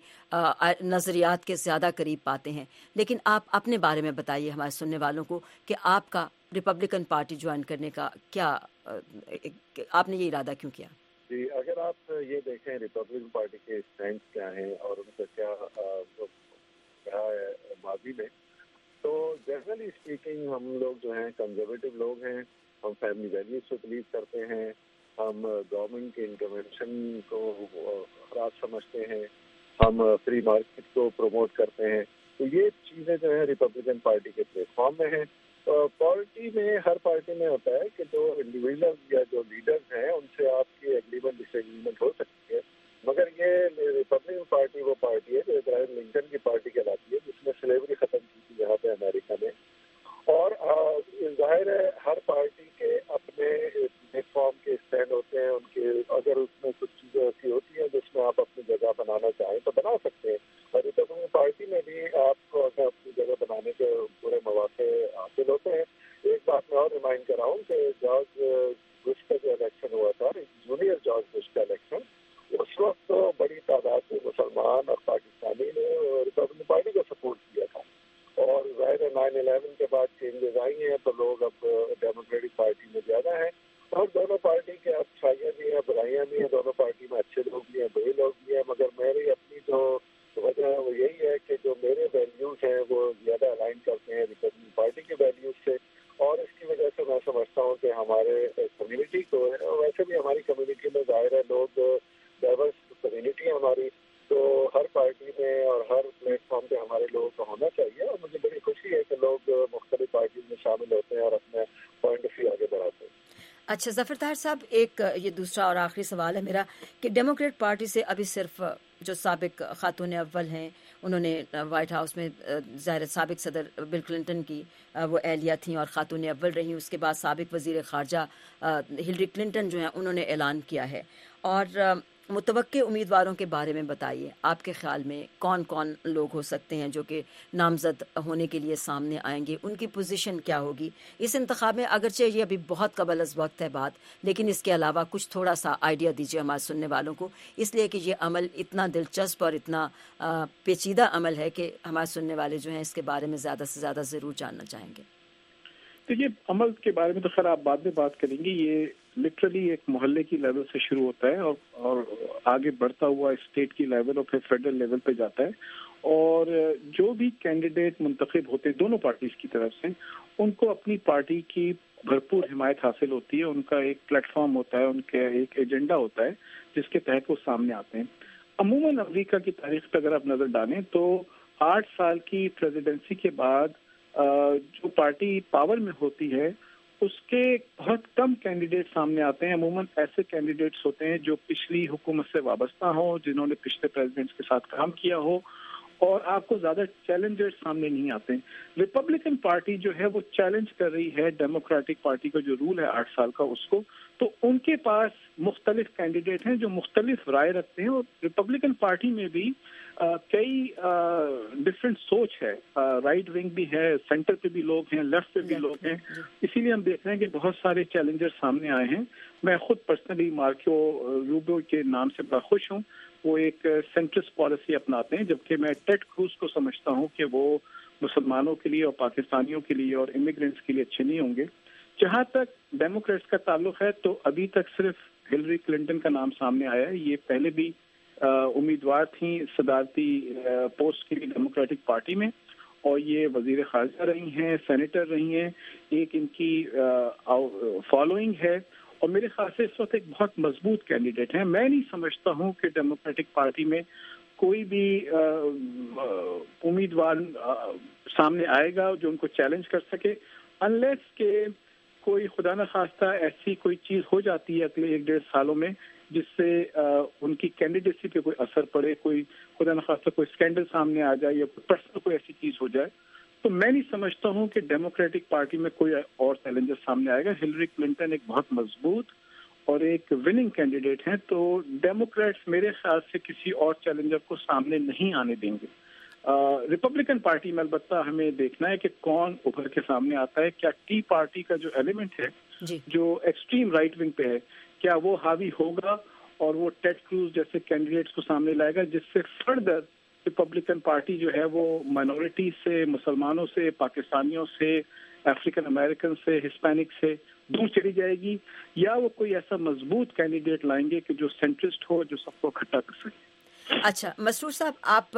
نظریات کے زیادہ قریب پاتے ہیں، لیکن آپ اپنے بارے میں بتائیے ہمارے سننے والوں کو کہ آپ کا ریپبلکن پارٹی جوائن کرنے کا کیا، آپ نے یہ ارادہ کیوں کیا؟ جی، اگر آپ یہ دیکھیں ریپبلکن پارٹی کے اسٹینڈ کیا ہیں اور ان کا کیا رہا ہے ماضی میں، تو جنرلی اسپیکنگ ہم لوگ جو ہیں کنزرویٹو لوگ ہیں. ہم فیملی ویلیوز کو بلیو کرتے ہیں، ہم گورنمنٹ کے انٹرونشن کو خراب سمجھتے ہیں، ہم فری مارکیٹ کو پروموٹ کرتے ہیں. تو یہ چیزیں جو ہے ریپبلکن پارٹی کے پلیٹ فارم میں ہیں. پارٹی میں ہر پارٹی میں ہوتا ہے کہ جو انڈیویژل یا جو لیڈرز ہیں ان سے آپ کی ایگریمنٹ ڈس ایگریمنٹ ہو سکتی ہے، مگر یہ ریپبلکن پارٹی وہ پارٹی ہے جو ابراہیم لنکن کی پارٹی کہلاتی ہے جس نے سلیوری ختم کی تھی یہاں پہ امریکہ میں. اور ظاہر ہے ہر پارٹی کے اپنے پلیٹ فارم کے اسٹینڈ ہوتے ہیں ان کے. اگر اس میں کچھ چیزیں ایسی ہوتی ہیں جس میں آپ اپنی جگہ بنانا چاہیں تو بنا سکتے ہیں، اور ریپبلکن پارٹی میں بھی آپ کو اگر اپنی جگہ بنانے کے پورے مواقع حاصل ہوتے ہیں. ایک بات میں اور ریمائنڈ کراؤں کہ جارج بش کا جو الیکشن ہوا تھا، جونیئر جارج بش کا الیکشن، اس وقت تو بڑی تعداد سے مسلمان اور پاکستانی نے ریپبلکن پارٹی کو سپورٹ کیا تھا. اور ظاہر 9/11 کے بعد چینجز آئی ہیں تو لوگ اب ڈیموکریٹک پارٹی میں زیادہ ہیں. اور دونوں پارٹی کے اچھائیاں بھی ہیں برائیاں بھی ہیں دونوں پارٹی ہماری، تو ہر پارٹی میں اور ہر پلیٹ فارم پہ ہمارے لوگوں کا ہونا چاہیے، اور مجھے بڑی خوشی ہے کہ لوگ مختلف پارٹیز میں شامل ہوتے ہیں اور اپنے پوائنٹ آف ویو آگے بڑھاتے ہیں۔ اچھا ظفر طاہر صاحب، ایک یہ دوسرا اور آخری سوال ہے میرا کہ ڈیموکریٹ پارٹی سے ابھی صرف جو سابق خاتون اول ہیں، انہوں نے وائٹ ہاؤس میں ظاہر سابق صدر بل کلنٹن کی وہ اہلیہ تھیں اور خاتون اول رہیں، اس کے بعد سابق وزیر خارجہ ہلری کلنٹن جو ہیں انہوں نے اعلان کیا ہے، اور متوقع امیدواروں کے بارے میں بتائیے، آپ کے خیال میں کون کون لوگ ہو سکتے ہیں جو کہ نامزد ہونے کے لیے سامنے آئیں گے، ان کی پوزیشن کیا ہوگی اس انتخاب میں؟ اگرچہ یہ ابھی بہت قبل از وقت ہے بات، لیکن اس کے علاوہ کچھ تھوڑا سا آئیڈیا دیجیے ہمارے سننے والوں کو، اس لیے کہ یہ عمل اتنا دلچسپ اور اتنا پیچیدہ عمل ہے کہ ہمارے سننے والے جو ہیں اس کے بارے میں زیادہ سے زیادہ ضرور جاننا چاہیں گے۔ دیکھیے، عمل کے بارے میں تو خیر آپ بعد میں بات کریں گے، یہ لٹرلی ایک محلے کی لیول سے شروع ہوتا ہے اور آگے بڑھتا ہوا اسٹیٹ کی لیول اور پھر فیڈرل لیول پہ جاتا ہے، اور جو بھی کینڈیڈیٹ منتخب ہوتے ہیں دونوں پارٹیز کی طرف سے، ان کو اپنی پارٹی کی بھرپور حمایت حاصل ہوتی ہے، ان کا ایک پلیٹ فارم ہوتا ہے، ان کا ایک ایجنڈا ہوتا ہے جس کے تحت وہ سامنے آتے ہیں۔ عموماً امریکہ کی تاریخ پہ اگر آپ نظر ڈالیں تو 8 سال کی پریزیڈنسی کے بعد جو پارٹی پاور میں ہوتی ہے اس کے بہت کم کینڈیڈیٹ سامنے آتے ہیں۔ عموماً ایسے کینڈیڈیٹس ہوتے ہیں جو پچھلی حکومت سے وابستہ ہوں، جنہوں نے پچھلے پریزیڈنٹس کے ساتھ کام کیا ہو، اور آپ کو زیادہ چیلنجر سامنے نہیں آتے ہیں۔ ریپبلکن پارٹی جو ہے وہ چیلنج کر رہی ہے ڈیموکریٹک پارٹی کا جو رول ہے 8 سال کا اس کو، تو ان کے پاس مختلف کینڈیڈیٹ ہیں جو مختلف رائے رکھتے ہیں، اور ریپبلکن پارٹی میں بھی کئی ڈفرینٹ سوچ ہے، رائٹ ونگ بھی ہے، سینٹر پہ بھی لوگ ہیں، لیفٹ پہ بھی لوگ ہیں، اسی لیے ہم دیکھ رہے ہیں کہ بہت سارے چیلنجر سامنے آئے ہیں۔ میں خود پرسنلی مارکو روبیو کے نام سے بڑا خوش ہوں، وہ ایک سینٹرسٹ پالیسی اپناتے ہیں، جبکہ میں ٹیڈ کروز کو سمجھتا ہوں کہ وہ مسلمانوں کے لیے اور پاکستانیوں کے لیے اور امیگرینٹس کے لیے اچھے نہیں ہوں گے۔ جہاں تک ڈیموکریٹس کا تعلق ہے تو ابھی تک صرف ہلری کلنٹن کا نام سامنے آیا ہے، یہ پہلے بھی امیدوار تھیں صدارتی پوسٹ کے لیے ڈیموکریٹک پارٹی میں، اور یہ وزیر خارجہ رہی ہیں، سینیٹر رہی ہیں، ایک ان کی فالوئنگ ہے، اور میرے خیال سے اس وقت ایک بہت مضبوط کینڈیڈیٹ ہیں۔ میں نہیں سمجھتا ہوں کہ ڈیموکریٹک پارٹی میں کوئی بھی امیدوار سامنے آئے گا جو ان کو چیلنج کر سکے، انلیس کہ کوئی خدا نخواستہ ایسی کوئی چیز ہو جاتی ہے اگلے 1-1.5 سالوں میں جس سے ان کی کینڈیڈیسی پہ کوئی اثر پڑے، کوئی خدا نخواستہ کوئی اسکینڈل سامنے آ جائے یا پرسنل کوئی ایسی چیز ہو جائے، تو میں نہیں سمجھتا ہوں کہ ڈیموکریٹک پارٹی میں کوئی اور چیلنجر سامنے آئے گا۔ ہلری کلنٹن ایک بہت مضبوط اور ایک وننگ کینڈیڈیٹ ہیں، تو ڈیموکریٹس میرے خیال سے کسی اور چیلنجر کو سامنے نہیں آنے دیں گے۔ ریپبلکن پارٹی میں البتہ ہمیں دیکھنا ہے کہ کون ابھر کے سامنے آتا ہے، کیا ٹی پارٹی کا جو ایلیمنٹ ہے جو ایکسٹریم رائٹ ونگ پہ ہے، کیا وہ حاوی ہوگا اور وہ ٹیڈ کروز جیسے کینڈیڈیٹس کو سامنے لائے گا، جس سے فردر ریپبلکن پارٹی جو ہے وہ مائنورٹیز سے، مسلمانوں سے، پاکستانیوں سے، افریقن امریکن سے، ہسپینک سے دور چلی جائے گی، یا وہ کوئی ایسا مضبوط کینڈیڈیٹ لائیں گے کہ جو سینٹرسٹ ہو، جو سب کو اکٹھا کر سکے۔ اچھا مسرور صاحب، آپ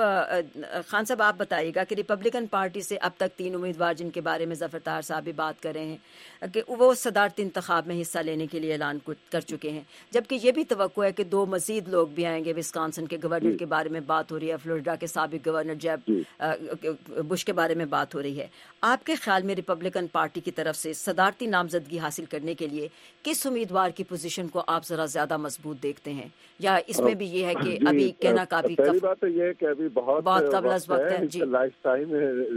خان صاحب آپ بتائیے گا کہ ریپبلکن پارٹی سے اب تک 3 امیدوار جن کے بارے میں ظفر طاہر صاحب بھی بات کر رہے ہیں کہ وہ صدارتی انتخاب میں حصہ لینے کے لیے اعلان کر چکے ہیں، جبکہ یہ بھی توقع ہے کہ 2 مزید لوگ بھی آئیں گے۔ وسکانسن کے گورنر کے بارے میں بات ہو رہی ہے، فلوریڈا کے سابق گورنر جیب بش کے بارے میں بات ہو رہی ہے۔ آپ کے خیال میں ریپبلکن پارٹی کی طرف سے صدارتی نامزدگی حاصل کرنے کے لیے کس امیدوار کی پوزیشن کو آپ ذرا زیادہ مضبوط دیکھتے ہیں، یا اس میں بھی یہ ہے کہ ابھی کہنا کافی پہلی بات تو یہ ہے کہ ابھی بہت قبل از وقت ہے؟ جی، لائف ٹائم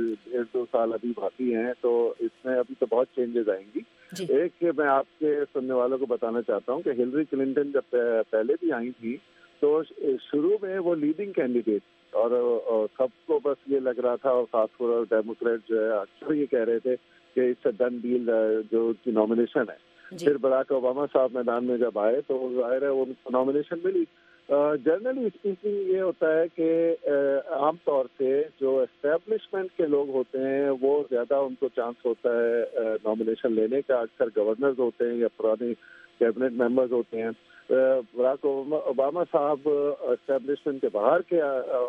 1-2 سال ابھی باقی ہیں، تو اس میں ابھی تو بہت چینجز آئیں گی۔ ایک میں آپ کے سننے والوں کو بتانا چاہتا ہوں کہ ہلری کلنٹن جب پہلے بھی آئی تھی تو شروع میں وہ لیڈنگ کینڈیڈیٹ، اور سب کو بس یہ لگ رہا تھا، اور خاص طور پر ڈیموکریٹ جو ہے اکثر یہ کہہ رہے تھے کہ اٹس اے ڈن ڈیل جو ان کی نامینیشن ہے۔ پھر براک اوباما صاحب میدان میں جب آئے تو ظاہر ہے ان کو نامینیشن ملی۔ جنرلی اسپیکنگ یہ ہوتا ہے کہ عام طور سے جو اسٹیبلشمنٹ کے لوگ ہوتے ہیں وہ زیادہ ان کو چانس ہوتا ہے نامینیشن لینے کا، اکثر گورنرز ہوتے ہیں یا پرانے کیبنٹ ممبرز ہوتے ہیں۔ براک اوباما صاحب اسٹیبلشمنٹ کے باہر کے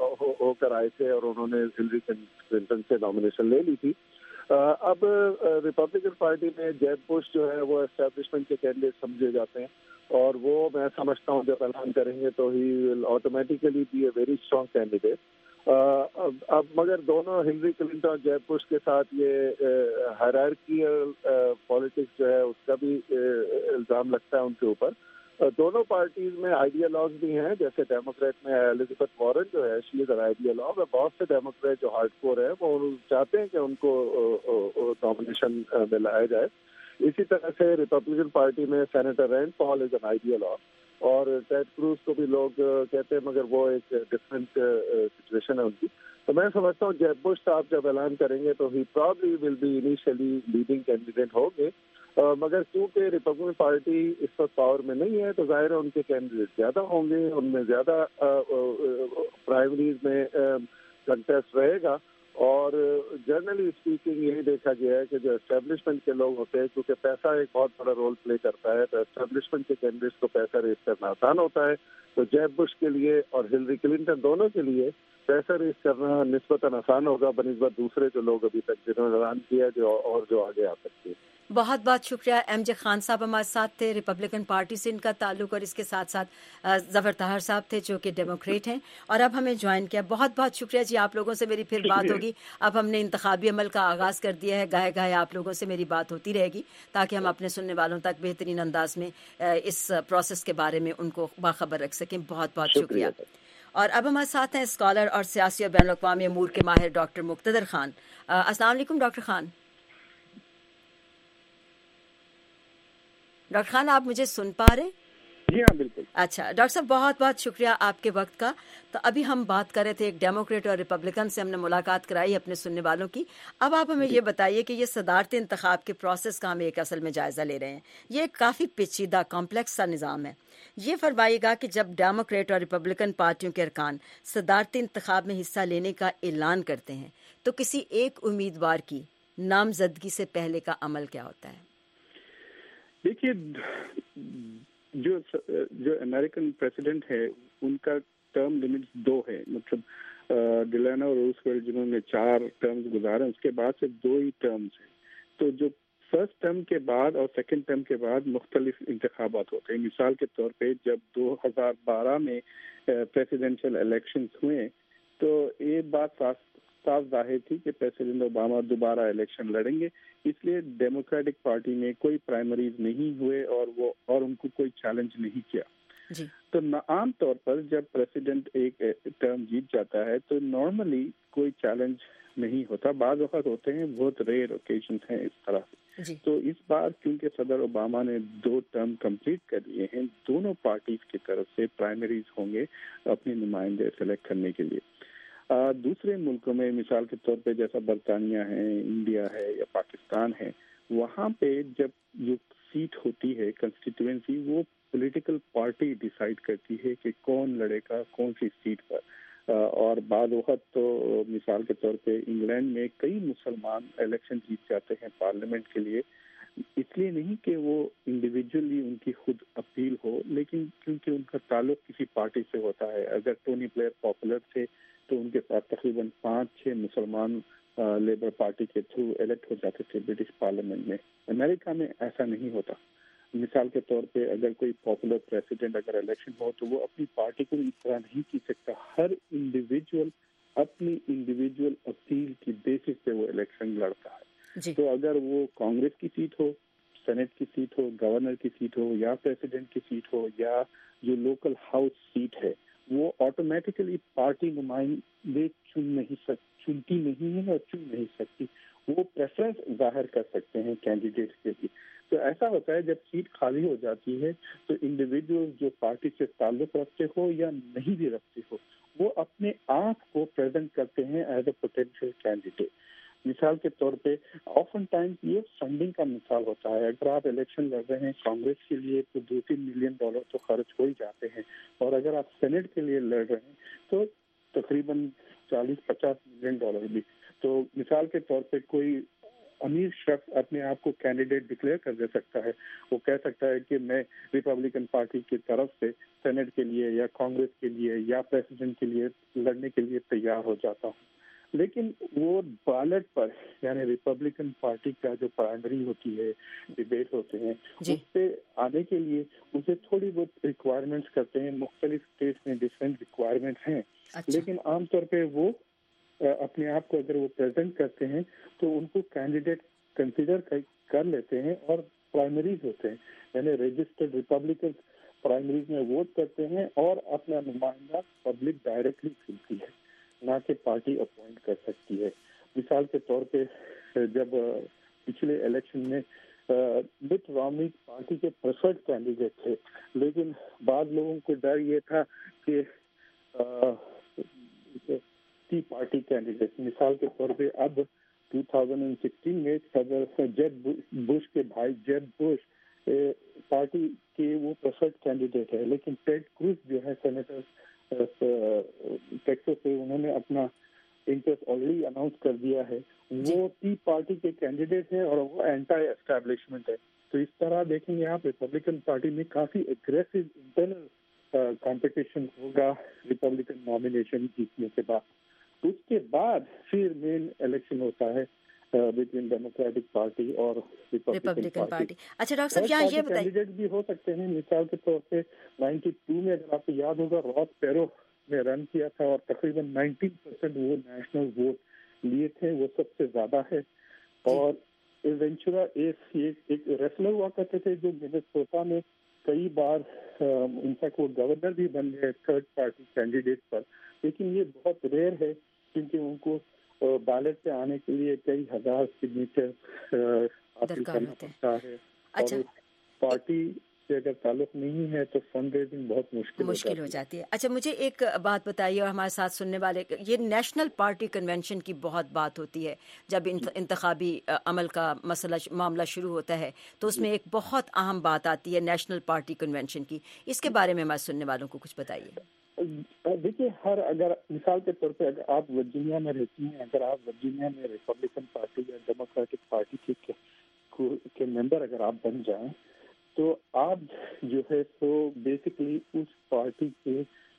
ہو کر آئے تھے اور انہوں نے ہلری کلنٹن سے نامینیشن لے لی تھی۔ اب ریپبلکن پارٹی میں جیب بش جو ہے وہ اسٹیبلشمنٹ کے کینڈیڈیٹ سمجھے جاتے ہیں، اور وہ میں سمجھتا ہوں جب اعلان کریں گے تو ہی will automatically be a very strong candidate. اب مگر دونوں ہلری کلنٹن اور جیب بش کے ساتھ یہ ہائرارکیل پالیٹکس جو ہے اس کا بھی الزام لگتا ہے ان کے اوپر. دونوں پارٹیز میں آئیڈیالوگ بھی ہیں, جیسے ڈیموکریٹ میں ایلزابتھ وارن جو ہے شی از این آئیڈیالوگ, اور بہت سے ڈیموکریٹ جو ہارڈ کور ہے وہ چاہتے ہیں کہ ان کو نامینیشن میں لایا جائے. اسی طرح سے ریپبلکن پارٹی میں senator Rand Paul is an ideologue, اور ٹیڈ کروز کو بھی لوگ کہتے ہیں مگر وہ ایک ڈفرینٹ سچویشن ہے ان کی. تو میں سمجھتا ہوں جیب بش صاحب جب اعلان کریں گے تو ہی probably will be initially leading candidate ہوں گے, مگر کیونکہ ریپبلکن پارٹی اس وقت پاور میں نہیں ہے تو ظاہر ہے ان کے کینڈیڈیٹ زیادہ ہوں گے, ان میں زیادہ پرائمریز میں کنٹیسٹ رہے گا. اور جنرلی اسپیکنگ یہی دیکھا گیا ہے کہ جو اسٹیبلشمنٹ کے لوگ ہوتے ہیں, کیونکہ پیسہ ایک بہت بڑا رول پلے کرتا ہے, تو اسٹیبلشمنٹ کے کینڈیڈیٹس کو پیسہ ریز کرنا آسان ہوتا ہے. تو جیب بش کے لیے اور ہلری کلنٹن دونوں کے لیے پیسہ ریز کرنا نسبتاً آسان ہوگا بنسبت دوسرے جو لوگ ابھی تک جنہوں نے اعلان کیا جو آگے آ سکتے ہیں. بہت بہت شکریہ ایم جے خان صاحب ہمارے ساتھ تھے, ریپبلکن پارٹی سے ان کا تعلق, اور اس کے ساتھ ساتھ ظفر طاہر صاحب تھے جو کہ ڈیموکریٹ ہیں اور اب ہمیں جوائن کیا. بہت بہت شکریہ جی, آپ لوگوں سے میری پھر بات ہوگی. اب ہم نے انتخابی عمل کا آغاز کر دیا ہے, گاہے گاہے آپ لوگوں سے میری بات ہوتی رہے گی تاکہ ہم اپنے سننے والوں تک بہترین انداز میں اس پروسیس کے بارے میں ان کو باخبر رکھ سکیں. بہت بہت شکریہ. اور اب ہمارے ساتھ ہیں اسکالر اور سیاسی اور بین الاقوامی امور کے ماہر ڈاکٹر مقتدر خان. السلام علیکم ڈاکٹر خان. ڈاکٹر خان آپ مجھے سن پا رہے؟ جی ہاں بالکل. اچھا ڈاکٹر صاحب بہت بہت شکریہ آپ کے وقت کا. تو ابھی ہم بات کر رہے تھے ایک ڈیموکریٹ اور ریپبلکن سے ہم نے ملاقات کرائی اپنے سننے والوں کی. اب آپ ہمیں یہ بتائیے کہ یہ صدارتی انتخاب کے پروسیس کا ہم ایک اصل میں جائزہ لے رہے ہیں. یہ ایک کافی پیچیدہ کمپلیکس سا نظام ہے. یہ فرمائیے گا کہ جب ڈیموکریٹ اور ریپبلکن پارٹیوں کے ارکان صدارتی انتخاب میں حصہ لینے کا اعلان کرتے ہیں تو کسی ایک امیدوار کی نامزدگی سے پہلے کا عمل کیا ہوتا ہے؟ دیکھیے جو امریکن پریزیڈنٹ ہے ان کا ٹرم لمٹ 2 ہے, مطلب ڈیلانا اور روزویلٹ جنہوں نے 4 ٹرمز گزارے اس کے بعد صرف 2 ہی ٹرمز ہیں. تو جو فرسٹ ٹرم کے بعد اور سیکنڈ ٹرم کے بعد مختلف انتخابات ہوتے ہیں. مثال کے طور پہ جب 2012 میں پریزیڈنشل الیکشنز ہوئے تو یہ بات صاف ظاہر تھی کہ پریزیڈنٹ اوباما دوبارہ الیکشن لڑیں گے, اس لیے ڈیموکریٹک پارٹی میں کوئی پرائمریز نہیں ہوئے اور ان کو کوئی چیلنج نہیں کیا. جی. تو عام طور پر جب پریزیڈنٹ ایک ٹرم جیت جاتا ہے تو نارملی کوئی چیلنج نہیں ہوتا. بعض وقت ہوتے ہیں, بہت ریئر اوکیشنز ہیں اس طرح سے. جی. تو اس بار کیونکہ صدر اوباما نے 2 ٹرم کمپلیٹ کر لیے ہیں, دونوں پارٹیز کی طرف سے پرائمریز ہوں گے اپنے نمائندے سلیکٹ کرنے کے لیے. دوسرے ملکوں میں مثال کے طور پہ جیسا برطانیہ ہے, انڈیا ہے یا پاکستان ہے, وہاں پہ جب جو سیٹ ہوتی ہے کنسٹیٹوئنسی وہ پولیٹیکل پارٹی ڈیسائیڈ کرتی ہے کہ کون لڑے گا کون سی سیٹ پر. اور بعض وقت تو مثال کے طور پہ انگلینڈ میں کئی مسلمان الیکشن جیت جاتے ہیں پارلیمنٹ کے لیے, اس لیے نہیں کہ وہ انڈیویجولی ان کی خود اپیل ہو, لیکن کیونکہ ان کا تعلق کسی پارٹی سے ہوتا ہے. اگر ٹونی بلیئر پاپولر تھے تو ان کے ساتھ تقریباً 5-6 مسلمان لیبر پارٹی کے تھرو الیکٹ ہو جاتے تھے برٹش پارلیمنٹ میں. امریکہ میں ایسا نہیں ہوتا. مثال کے طور پہ اگر کوئی پاپولر پریزیڈنٹ اگر الیکشن ہو تو وہ اپنی پارٹی کو اس طرح نہیں کی سکتا. ہر انڈیویجول اپنی انڈیویجول اپیل کی بیسس پہ وہ الیکشن لڑتا ہے. جی. تو اگر وہ کانگریس کی سیٹ ہو, سینٹ کی سیٹ ہو, گورنر کی سیٹ ہو یا پریزیڈنٹ کی سیٹ ہو یا جو لوکل ہاؤس سیٹ ہے, وہ آٹومیٹیکلی پارٹی نمائندے چنتی نہیں ہے اور چن نہیں سکتی. وہ پریفرنس ظاہر کر سکتے ہیں کینڈیڈیٹ کے لیے. تو ایسا ہوتا ہے جب سیٹ خالی ہو جاتی ہے تو انڈیویجول جو پارٹی سے تعلق رکھتے ہو یا نہیں بھی رکھتے ہو وہ اپنے آپ کو پریزنٹ کرتے ہیں ایز اے پوٹینشیل کینڈیڈیٹ. مثال کے طور پہ آفن ٹائمز یہ فنڈنگ کا مثال ہوتا ہے. اگر آپ الیکشن لڑ رہے ہیں کانگریس کے لیے تو $2-3 ملین تو خرچ ہو ہی جاتے ہیں, اور اگر آپ سینٹ کے لیے لڑ رہے ہیں تو تقریباً $40-50 ملین بھی. تو مثال کے طور پہ کوئی امیر شخص اپنے آپ کو کینڈیڈیٹ ڈکلیئر کر دے سکتا ہے. وہ کہہ سکتا ہے کہ میں ریپبلکن پارٹی کی طرف سے سینٹ کے لیے یا کانگریس کے لیے یا پریزیڈنٹ کے لیے لڑنے کے لیے تیار ہو جاتا ہوں. لیکن وہ بیلٹ پر یعنی ریپبلکن پارٹی کا جو پرائمری ہوتی ہے، ڈیبیٹ ہوتے ہیں، اس پہ آنے کے لیے اسے تھوڑی بہت ریکوائرمنٹس کرتے ہیں. مختلف اسٹیٹس میں ڈفرینٹ ریکوائرمنٹس ہیں. لیکن عام طور پہ وہ اپنے آپ کو اگر وہ پریزنٹ کرتے ہیں تو ان کو کینڈیڈیٹ کنسیڈر کر لیتے ہیں اور پرائمریز ہوتے ہیں، یعنی رجسٹرڈ ریپبلکن پرائمریز میں ووٹ کرتے ہیں اور اپنا نمائندہ پبلک ڈائریکٹلی چنتی ہے، نہ کہ پارٹی اپوائنٹ کر سکتی ہے. مثال کے طور پہ جب پچھلے الیکشن میں مٹ رامنی پارٹی کے پریفرڈ کینڈیڈیٹ تھے، لیکن بعض لوگوں کو ڈر یہ تھا کہ ٹی پارٹی کینڈیڈیٹ، مثال کے طور پہ اب 2016 میں صدر جیب بش کے بھائی جیب بش پارٹی کے وہ پریفرڈ کینڈیڈیٹ ہے، لیکن ٹیڈ کروز جو ہے سینیٹر ٹیکساس سے، انہوں نے اپنا انٹرسٹ آلریڈی اناؤنس کر دیا ہے. وہ ٹی پارٹی کے کینڈیڈیٹ ہیں اور وہ اینٹی اسٹیبلشمنٹ ہے. تو اس طرح دیکھیں گے آپ ریپبلکن پارٹی میں کافی اگریسو انٹرنل کمپٹیشن ہوگا ریپبلکن نامینیشن جیتنے کے بعد. اس کے بعد پھر مین الیکشن ہوتا ہے بٹوین ڈیموکریٹک پارٹی اور ریپبلکن پارٹی. اچھا ڈاکٹر صاحب یہاں یہ بتائیے، کینڈیڈیٹ بھی ہو سکتے ہیں. مثال کے طور پہ 92 میں اگر آپ کو یاد ہوگا راس پیرو نے رن کیا تھا اور تقریباً 19% وہ نیشنل ووٹ لیے تھے، وہ سب سے زیادہ ہے. اور ایونچورا ایک ریسلر ہوا کرتے تھے جو منیسوٹا میں کئی بار انفیکٹ وہ گورنر بھی بن گئے تھرڈ پارٹی کینڈیڈیٹ پر. لیکن یہ بہت ریئر ہے کیونکہ ان کو بیلٹ پہ آنے کے لیے کئی ہزار سگنیچر حاصل کرنا پڑتا ہے. اور پارٹی سے اگر تعلق نہیں ہے تو فنڈ ریزنگ بہت مشکل ہو جاتی ہے. اچھا مجھے ایک بات بتائیے، اور ہمارے ساتھ سننے والے، یہ نیشنل پارٹی کنونشن کی بہت بات ہوتی ہے جب انتخابی عمل کا معاملہ شروع ہوتا ہے، تو اس میں ایک بہت اہم بات آتی ہے نیشنل پارٹی کنونشن کی. اس کے بارے میں ہمارے سننے والوں کو کچھ بتائیے. دیکھیے، اگر مثال کے طور پہ اگر آپ ورجینیا میں رہتی ہیں، اگر آپ ورجینیا میں ریپبلکن پارٹی یا ڈیموکریٹک پارٹی کے ممبر اگر آپ بن جائیں تو آپ جو ہے تو بیسکلی اس پارٹی کے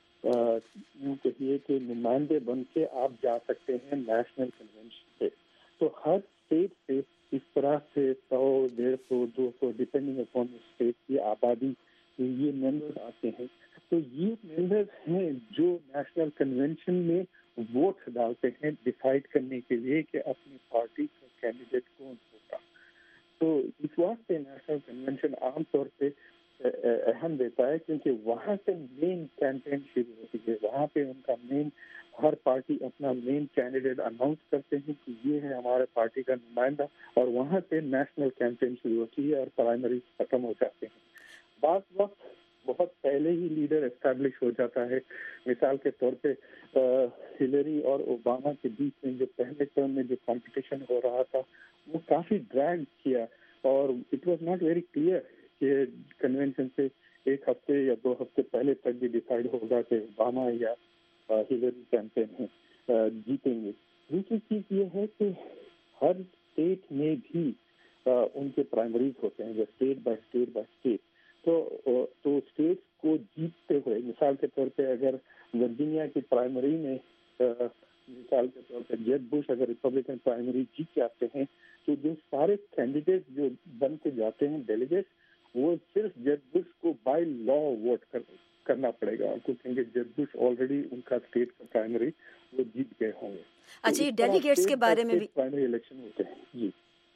یوں کہیے کہ نمائندے بن کے آپ جا سکتے ہیں نیشنل کنونشن پہ. تو ہر اسٹیٹ سے اس طرح سے 100, 150, 200 ڈپینڈنگ اپون اسٹیٹ کی آبادی یہ ممبرز آتے ہیں. تو یہ ممبرز ہیں جو نیشنل کنونشن میں ووٹ ڈالتے ہیں ڈیسائیڈ کرنے کے لیے کہ اپنی پارٹی کا کینڈیڈیٹ کون ہوگا. تو اس واسطے نیشنل کنونشن عام طور پہ اہم دیتا ہے کیونکہ وہاں سے مین کیمپین شروع ہوتی ہے. وہاں پہ ان کا ہر پارٹی اپنا مین کینڈیڈیٹ اناؤنس کرتے ہیں کہ یہ ہے ہمارے پارٹی کا نمائندہ، اور وہاں سے نیشنل کیمپین شروع ہوتی ہے اور پرائمری ختم ہو جاتے ہیں. بعض وقت بہت پہلے ہی لیڈر اسٹیبلش ہو جاتا ہے. مثال کے طور پہ ہلری اور اوباما کے بیچ میں جو پہلے ٹرم میں جو کمپٹیشن ہو رہا تھا وہ کافی ڈریگ کیا، اور it was not very clear کہ کنونشن سے ایک ہفتے یا 2 ہفتے پہلے تک بھی ڈیسائیڈ ہوگا کہ اوباما یا ہلری کیمپین جیتیں گے. دوسری چیز یہ ہے کہ ہر اسٹیٹ میں بھی ان کے پرائمریز ہوتے ہیں جو اسٹیٹ بائی اسٹیٹ. تو اسٹیٹس کو جیتتے ہوئے، مثال کے طور پہ اگر ورجینیا کی پرائمری میں مثال کے طور پہ جیب بش اگر ریپبلکن پرائمری جیت جاتے ہیں تو جو سارے کینڈیڈیٹ جو بن کے جاتے ہیں ڈیلیگیٹ، وہ صرف جیب بش کو بائی لا ووٹ کرنا پڑے گا کیونکہ جیب بش آلریڈی ان کا اسٹیٹ کا پرائمری وہ جیت گئے ہوں گے. اچھا یہ ڈیلیگیٹس کے بارے میں بھی پرائمری الیکشن ہوتے ہیں. جی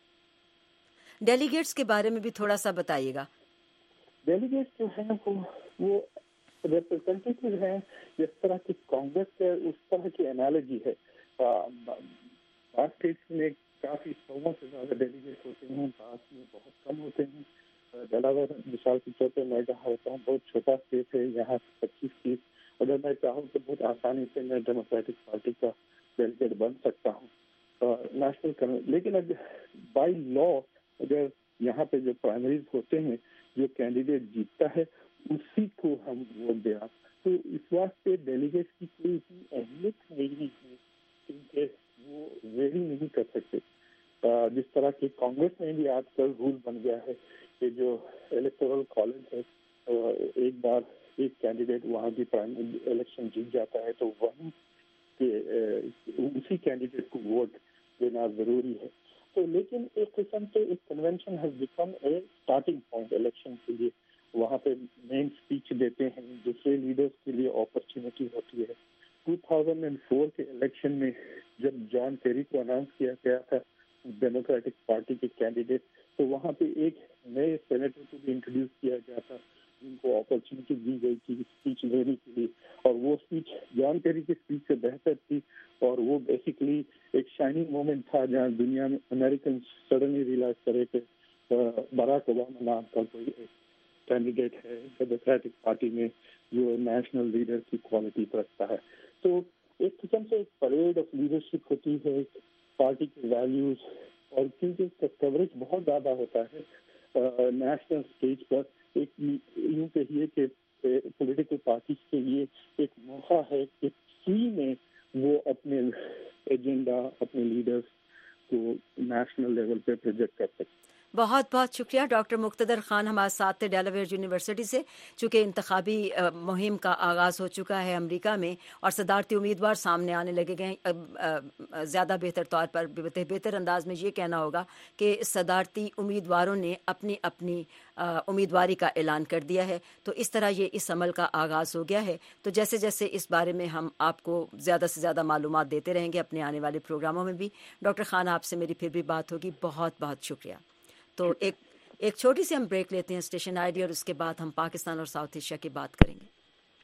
ڈیلیگیٹس کے بارے میں بھی تھوڑا سا بتائیے گا. ڈیلیگیٹ جو ہیں وہ ریپرزینٹیٹیو ہیں، جس طرح کی کانگریس ہے اس طرح کی انالوجی ہے. بعض اسٹیٹس میں کافی 100 سے زیادہ ڈیلیگیٹ ہوتے ہیں، بعض میں بہت کم ہوتے ہیں. ڈلاور مثال کے طور پہ میں جہاں ہوتا ہوں بہت چھوٹا اسٹیٹ ہے، یہاں 25 سیٹ. اگر میں چاہوں تو بہت آسانی سے میں ڈیموکریٹک پارٹی کا ڈیلیگیٹ بن سکتا ہوں نیشنل. لیکن بائی لا اگر یہاں پہ جو پرائمریز ہوتے ہیں جو کینڈیڈیٹ جیتتا ہے اسی کو ہم ووٹ دیں. تو اس واسطے ڈیلیگیٹ کی کوئی اہمیت نہیں ہے کیونکہ وہ ویری نہیں کر سکتے. جس طرح کی کانگریس میں بھی آج کل رول بن گیا ہے کہ جو الیکٹورل کالج ہے ایک بار ایک کینڈیڈیٹ وہاں بھی الیکشن جیت جاتا ہے تو وہیں کہ اسی کینڈیڈیٹ کو ووٹ دینا ضروری ہے. تو لیکن ایک قسم سے ایک convention has become a starting point election کے لیے. وہاں پہ مین اسپیچ دیتے ہیں, دوسرے لیڈرز کے لیے اپرچونیٹی ہوتی ہے. 2004 کے الیکشن میں جب جان کیری کو اناؤنس کیا گیا تھا ڈیموکریٹک پارٹی کے کینڈیڈیٹ, تو وہاں پہ ایک نئے سینیٹر کو بھی انٹروڈیوس کیا گیا تھا جن کو اپرچونیٹی دی گئی تھی اسپیچ دینے کے لیے, اور وہ اسپیچ جان کیری کی اسپیچ سے بہتر تھی. اور وہ بیسیکلی ایک شائننگ مومنٹ تھا جہاں دنیا میں امریکن سڈنلی ریئلائز کرے کہ براک اوباما نام کا کوئی کینڈیڈیٹ ہے ڈیموکریٹک پارٹی میں جو نیشنل لیڈر کی کوالٹی رکھتا ہے. تو ایک قسم سے ایک پریڈ آف لیڈرشپ ہوتی ہے پارٹی کے ویلیوز, اور کیونکہ اس کا کوریج بہت زیادہ ہوتا ہے نیشنل اسٹیج پر. ایک یوں کہیے کہ پولیٹیکل پارٹیز کے لیے ایک موقع ہے کہ فری میں وہ اپنے ایجنڈا, اپنے لیڈرز کو نیشنل لیول پہ پروجیکٹ کر سکتے. بہت بہت شکریہ ڈاکٹر مقتدر خان ہمارے ساتھ تھے ڈیلاویئر یونیورسٹی سے. چونکہ انتخابی مہم کا آغاز ہو چکا ہے امریکہ میں اور صدارتی امیدوار سامنے آنے لگے گئے, زیادہ بہتر طور پر بہتر انداز میں یہ کہنا ہوگا کہ صدارتی امیدواروں نے اپنی اپنی امیدواری کا اعلان کر دیا ہے. تو اس طرح یہ اس عمل کا آغاز ہو گیا ہے. تو جیسے جیسے اس بارے میں ہم آپ کو زیادہ سے زیادہ معلومات دیتے رہیں گے اپنے آنے والے پروگراموں میں بھی. ڈاکٹر خان آپ سے میری پھر بھی بات ہوگی. بہت بہت شکریہ. تو ایک چھوٹی سی ہم بریک لیتے ہیں اسٹیشن آئی ڈی, اور اس کے بعد ہم پاکستان اور ساؤتھ ایشیا کی بات کریں گے.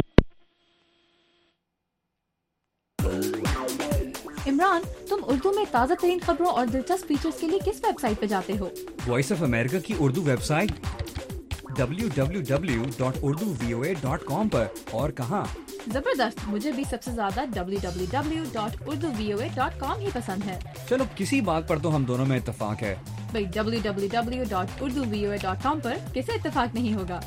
عمران, تم اردو میں تازہ ترین خبروں اور دلچسپ فیچرز کے لیے کس ویب سائٹ پہ جاتے ہو؟ وائس آف امریکہ کی اردو ویب سائٹ www.urduvoa.com پر. اور کہاں؟ زبردست, مجھے بھی سب سے زیادہ www.urduvoa.com ہی پسند ہے. چلو کسی بات پر تو ہم دونوں میں اتفاق ہے. بھئی www.urduvoa.com پر کسے اتفاق نہیں ہوگا.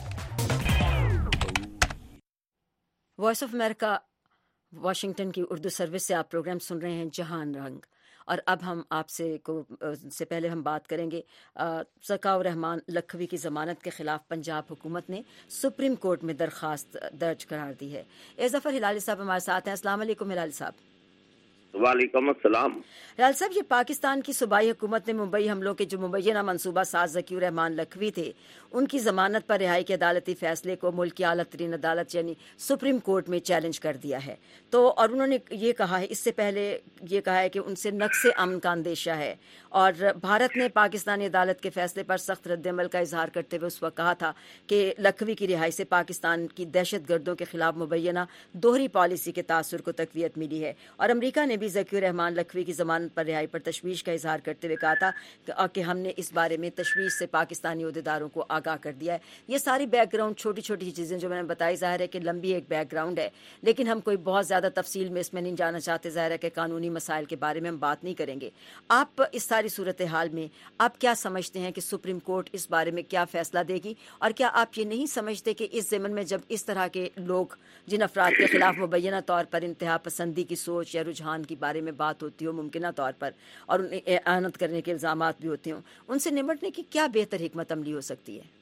وائس آف امریکہ واشنگٹن کی اردو سروس سے آپ پروگرام سن رہے ہیں جہان رنگ. اور اب ہم آپ سے پہلے ہم بات کریں گے ذکاء الرحمان لکھوی کی ضمانت کے خلاف پنجاب حکومت نے سپریم کورٹ میں درخواست درج قرار دی ہے. ظفر ہلالی صاحب ہمارے ساتھ ہیں. السلام علیکم ہلالی صاحب. وعلیکم السلام. ہلال صاحب, یہ پاکستان کی صوبائی حکومت نے ممبئی حملوں کے جو مبینہ منصوبہ ساز ذکی الرحمان لکھوی تھے ان کی ضمانت پر رہائی کے عدالتی فیصلے کو ملک کی اعلیٰ ترین عدالت یعنی سپریم کورٹ میں چیلنج کر دیا ہے. تو اور انہوں نے یہ کہا ہے, اس سے پہلے یہ کہا ہے کہ ان سے نقص امن کا اندیشہ ہے. اور بھارت نے پاکستانی عدالت کے فیصلے پر سخت رد عمل کا اظہار کرتے ہوئے اس وقت کہا تھا کہ لکھوی کی رہائی سے پاکستان کی دہشت گردوں کے خلاف مبینہ دوہری پالیسی کے تاثر کو تقویت ملی ہے. اور امریکہ نے بھی ذکی الرحمان لکھوی کی ضمانت پر رہائی پر تشویش کا اظہار کرتے ہوئے کہا تھا کہ ہم نے اس بارے میں تشویش سے پاکستانی عہدیداروں کو آگاہ کر دیا ہے. یہ ساری بیک گراؤنڈ چھوٹی چھوٹی چیزیں جو میں نے بتائی, ظاہر ہے کہ لمبی ایک بیک گراؤنڈ ہے, لیکن ہم کوئی بہت زیادہ تفصیل میں اس میں نہیں جانا چاہتے. ظاہر ہے کہ قانونی مسائل کے بارے میں ہم بات نہیں کریں گے. آپ اس ساری صورتحال میں آپ کیا سمجھتے ہیں کہ سپریم کورٹ اس بارے میں کیا فیصلہ دے گی؟ اور کیا آپ یہ نہیں سمجھتے کہ اس ضمن میں جب اس طرح کے لوگ جن افراد کے خلاف مبینہ طور پر انتہا پسندی کی سوچ یا رجحان کے بارے میں بات ہوتی ہو ممکنہ طور پر, اور انہیں اعانت کرنے کے الزامات بھی ہوتے ہوں, ان سے نمٹنے کی کیا بہتر حکمت عملی ہو سکتی ہے؟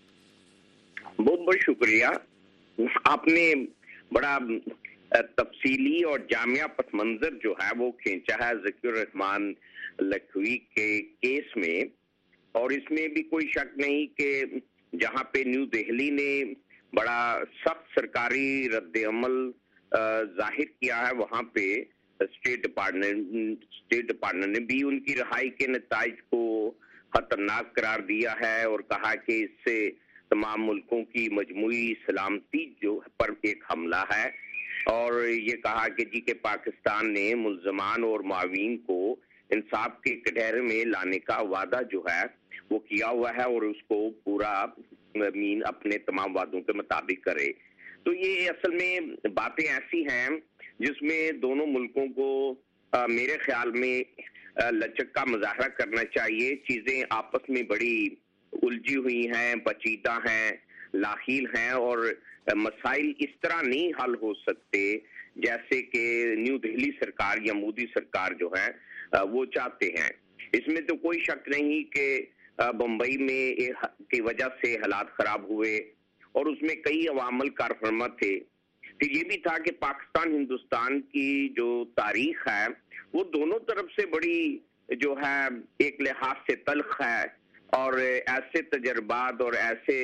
بہت بہت شکریہ. آپ نے بڑا تفصیلی اور جامعہ پس منظر جو ہے وہ کھینچا ہے ذکی الرحمان لکھوی کے کیس میں. اور اس میں بھی کوئی شک نہیں کہ جہاں پہ نیو دہلی نے بڑا سخت سرکاری رد عمل ظاہر کیا ہے, وہاں پہ اسٹیٹ ڈپارٹمنٹ نے بھی ان کی رہائی کے نتائج کو خطرناک قرار دیا ہے اور کہا کہ اس سے تمام ملکوں کی مجموعی سلامتی جو پر ایک حملہ ہے. اور یہ کہا کہ جی کہ پاکستان نے ملزمان اور معاون کو انصاف کے کٹہرے میں لانے کا وعدہ جو ہے وہ کیا ہوا ہے اور اس کو پورا اپنے تمام وعدوں کے مطابق کرے. تو یہ اصل میں باتیں ایسی ہیں جس میں دونوں ملکوں کو میرے خیال میں لچک کا مظاہرہ کرنا چاہیے. چیزیں آپس میں بڑی الجھی ہوئی ہیں, پیچیدہ ہیں, لاحیل ہیں, اور مسائل اس طرح نہیں حل ہو سکتے جیسے کہ نیو دہلی سرکار یا مودی سرکار جو ہے وہ چاہتے ہیں. اس میں تو کوئی شک نہیں کہ بمبئی میں کی وجہ سے حالات خراب ہوئے اور اس میں کئی عوامل کارفرما تھے پھر یہ بھی تھا کہ پاکستان ہندوستان کی جو تاریخ ہے وہ دونوں طرف سے بڑی جو ہے ایک لحاظ سے تلخ ہے، اور ایسے تجربات اور ایسے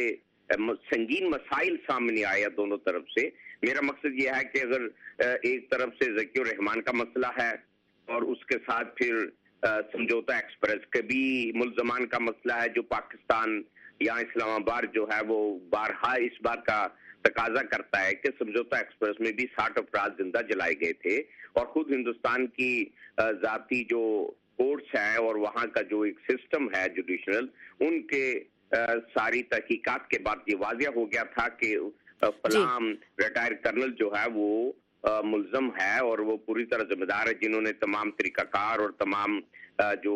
سنگین مسائل سامنے آیا دونوں طرف سے. میرا مقصد یہ ہے کہ اگر ایک طرف سے ذکی الرحمان کا مسئلہ ہے اور اس کے ساتھ پھر سمجھوتا ایکسپریس کے بھی ملزمان کا مسئلہ ہے، جو پاکستان یا اسلام آباد جو ہے وہ بارہا اس بات کا تقاضا کرتا ہے کہ سمجھوتا ایکسپریس میں بھی 60 افراد زندہ جلائے گئے تھے، اور خود ہندوستان کی ذاتی جو کورٹس ہیں اور وہاں کا جو ایک سسٹم ہے جوڈیشنل، ان کے ساری تحقیقات کے بعد یہ واضح ہو گیا تھا کہ فلاں ریٹائر کرنل جو ہے وہ ملزم ہے اور وہ پوری طرح ذمہ دار ہے، جنہوں نے تمام طریقہ کار اور تمام جو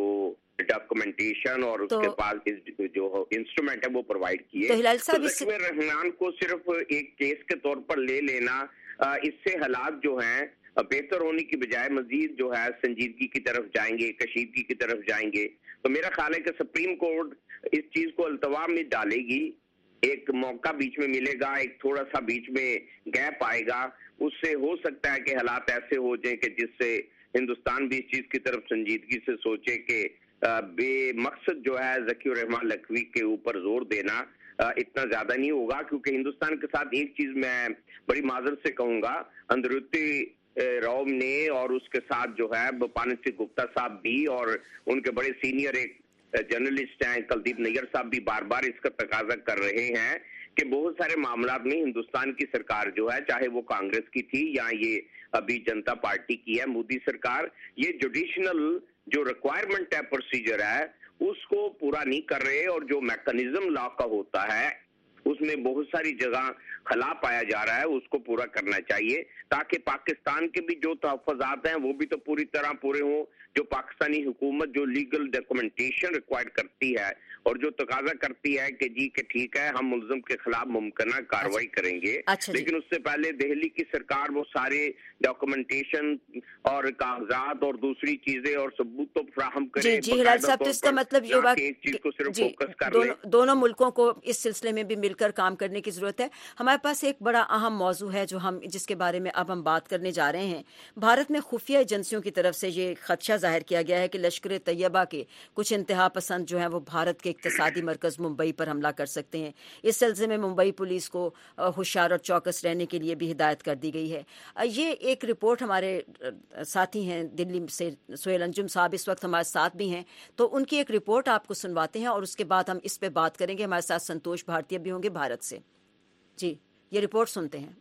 ڈاکومنٹیشن اور اس کے پاس جو انسٹرومنٹ ہے وہ پرووائڈ کیے. ذکی الرحمان کو صرف ایک کیس کے طور پر لے لینا، اس سے حالات جو ہیں بہتر ہونے کی بجائے مزید جو ہے سنجیدگی کی طرف جائیں گے، کشیدگی کی طرف جائیں گے. تو میرا خیال ہے کہ سپریم کورٹ اس چیز کو التوا میں ڈالے گی، ایک موقع بیچ میں ملے گا، ایک تھوڑا سا بیچ میں گیپ آئے گا، اس سے ہو سکتا ہے کہ حالات ایسے ہو جائیں کہ جس سے ہندوستان بھی اس چیز کی طرف سنجیدگی سے سوچے کہ بے مقصد جو ہے ذکی الرحمان لکھوی کے اوپر زور دینا اتنا زیادہ نہیں ہوگا. کیونکہ ہندوستان کے ساتھ ایک چیز میں بڑی معذرت سے کہوں گا، اندروتی روم نے اور اس کے ساتھ جو ہے پانند سنگھ گپتا صاحب بھی اور ان کے بڑے سینئر ایک جرنلسٹ ہیں کلدیپ نیر صاحب بھی بار بار اس کا تقاضا کر رہے ہیں کہ بہت سارے معاملات میں ہندوستان کی سرکار جو ہے، چاہے وہ کانگریس کی تھی یا یہ ابھی جنتا پارٹی کی ہے مودی سرکار، یہ جوڈیشنل جو ریکوائرمنٹ ہے، پروسیجر ہے، اس کو پورا نہیں کر رہے. اور جو میکانزم لا کا ہوتا ہے اس میں بہت ساری جگہ خلا پایا جا رہا ہے، اس کو پورا کرنا چاہیے تاکہ پاکستان کے بھی جو تحفظات ہیں وہ بھی تو پوری طرح پورے ہوں. جو پاکستانی حکومت جو لیگل ڈاکومنٹیشن ریکوائر کرتی ہے اور جو تقاضا کرتی ہے کہ جی کہ ٹھیک ہے ہم ملزم کے خلاف ممکنہ کارروائی کریں گے، لیکن اس سے پہلے دہلی کی سرکار وہ سارے ڈاکومنٹیشن اور کاغذات اور دوسری چیزیں اور ثبوت تو فراہم کرے. جی ہلال صاحب، تو اس کا مطلب یہ ہوا ایک چیز کو صرف فوکس کر لیں. دونوں ملکوں کو اس سلسلے میں بھی مل کر کام کرنے کی ضرورت ہے. ہمارے پاس ایک بڑا اہم موضوع ہے جس کے بارے میں اب ہم بات کرنے جا رہے ہیں. بھارت میں خفیہ ایجنسیوں کی طرف سے یہ خدشہ ظاہر کیا گیا ہے کہ لشکر طیبہ کے کچھ انتہا پسند جو ہیں وہ بھارت کے اقتصادی مرکز ممبئی پر حملہ کر سکتے ہیں. اس سلسلے میں ممبئی پولیس کو ہوشیار اور چوکس رہنے کے لیے بھی ہدایت کر دی گئی ہے. یہ ایک رپورٹ ہمارے ساتھی ہیں دلی سے سہیل انجم صاحب اس وقت ہمارے ساتھ بھی ہیں، تو ان کی ایک رپورٹ آپ کو سنواتے ہیں اور اس کے بعد ہم اس پہ بات کریں گے. ہمارے ساتھ سنتوش بھارتیہ بھی ہوں گے بھارت سے. جی یہ رپورٹ سنتے ہیں.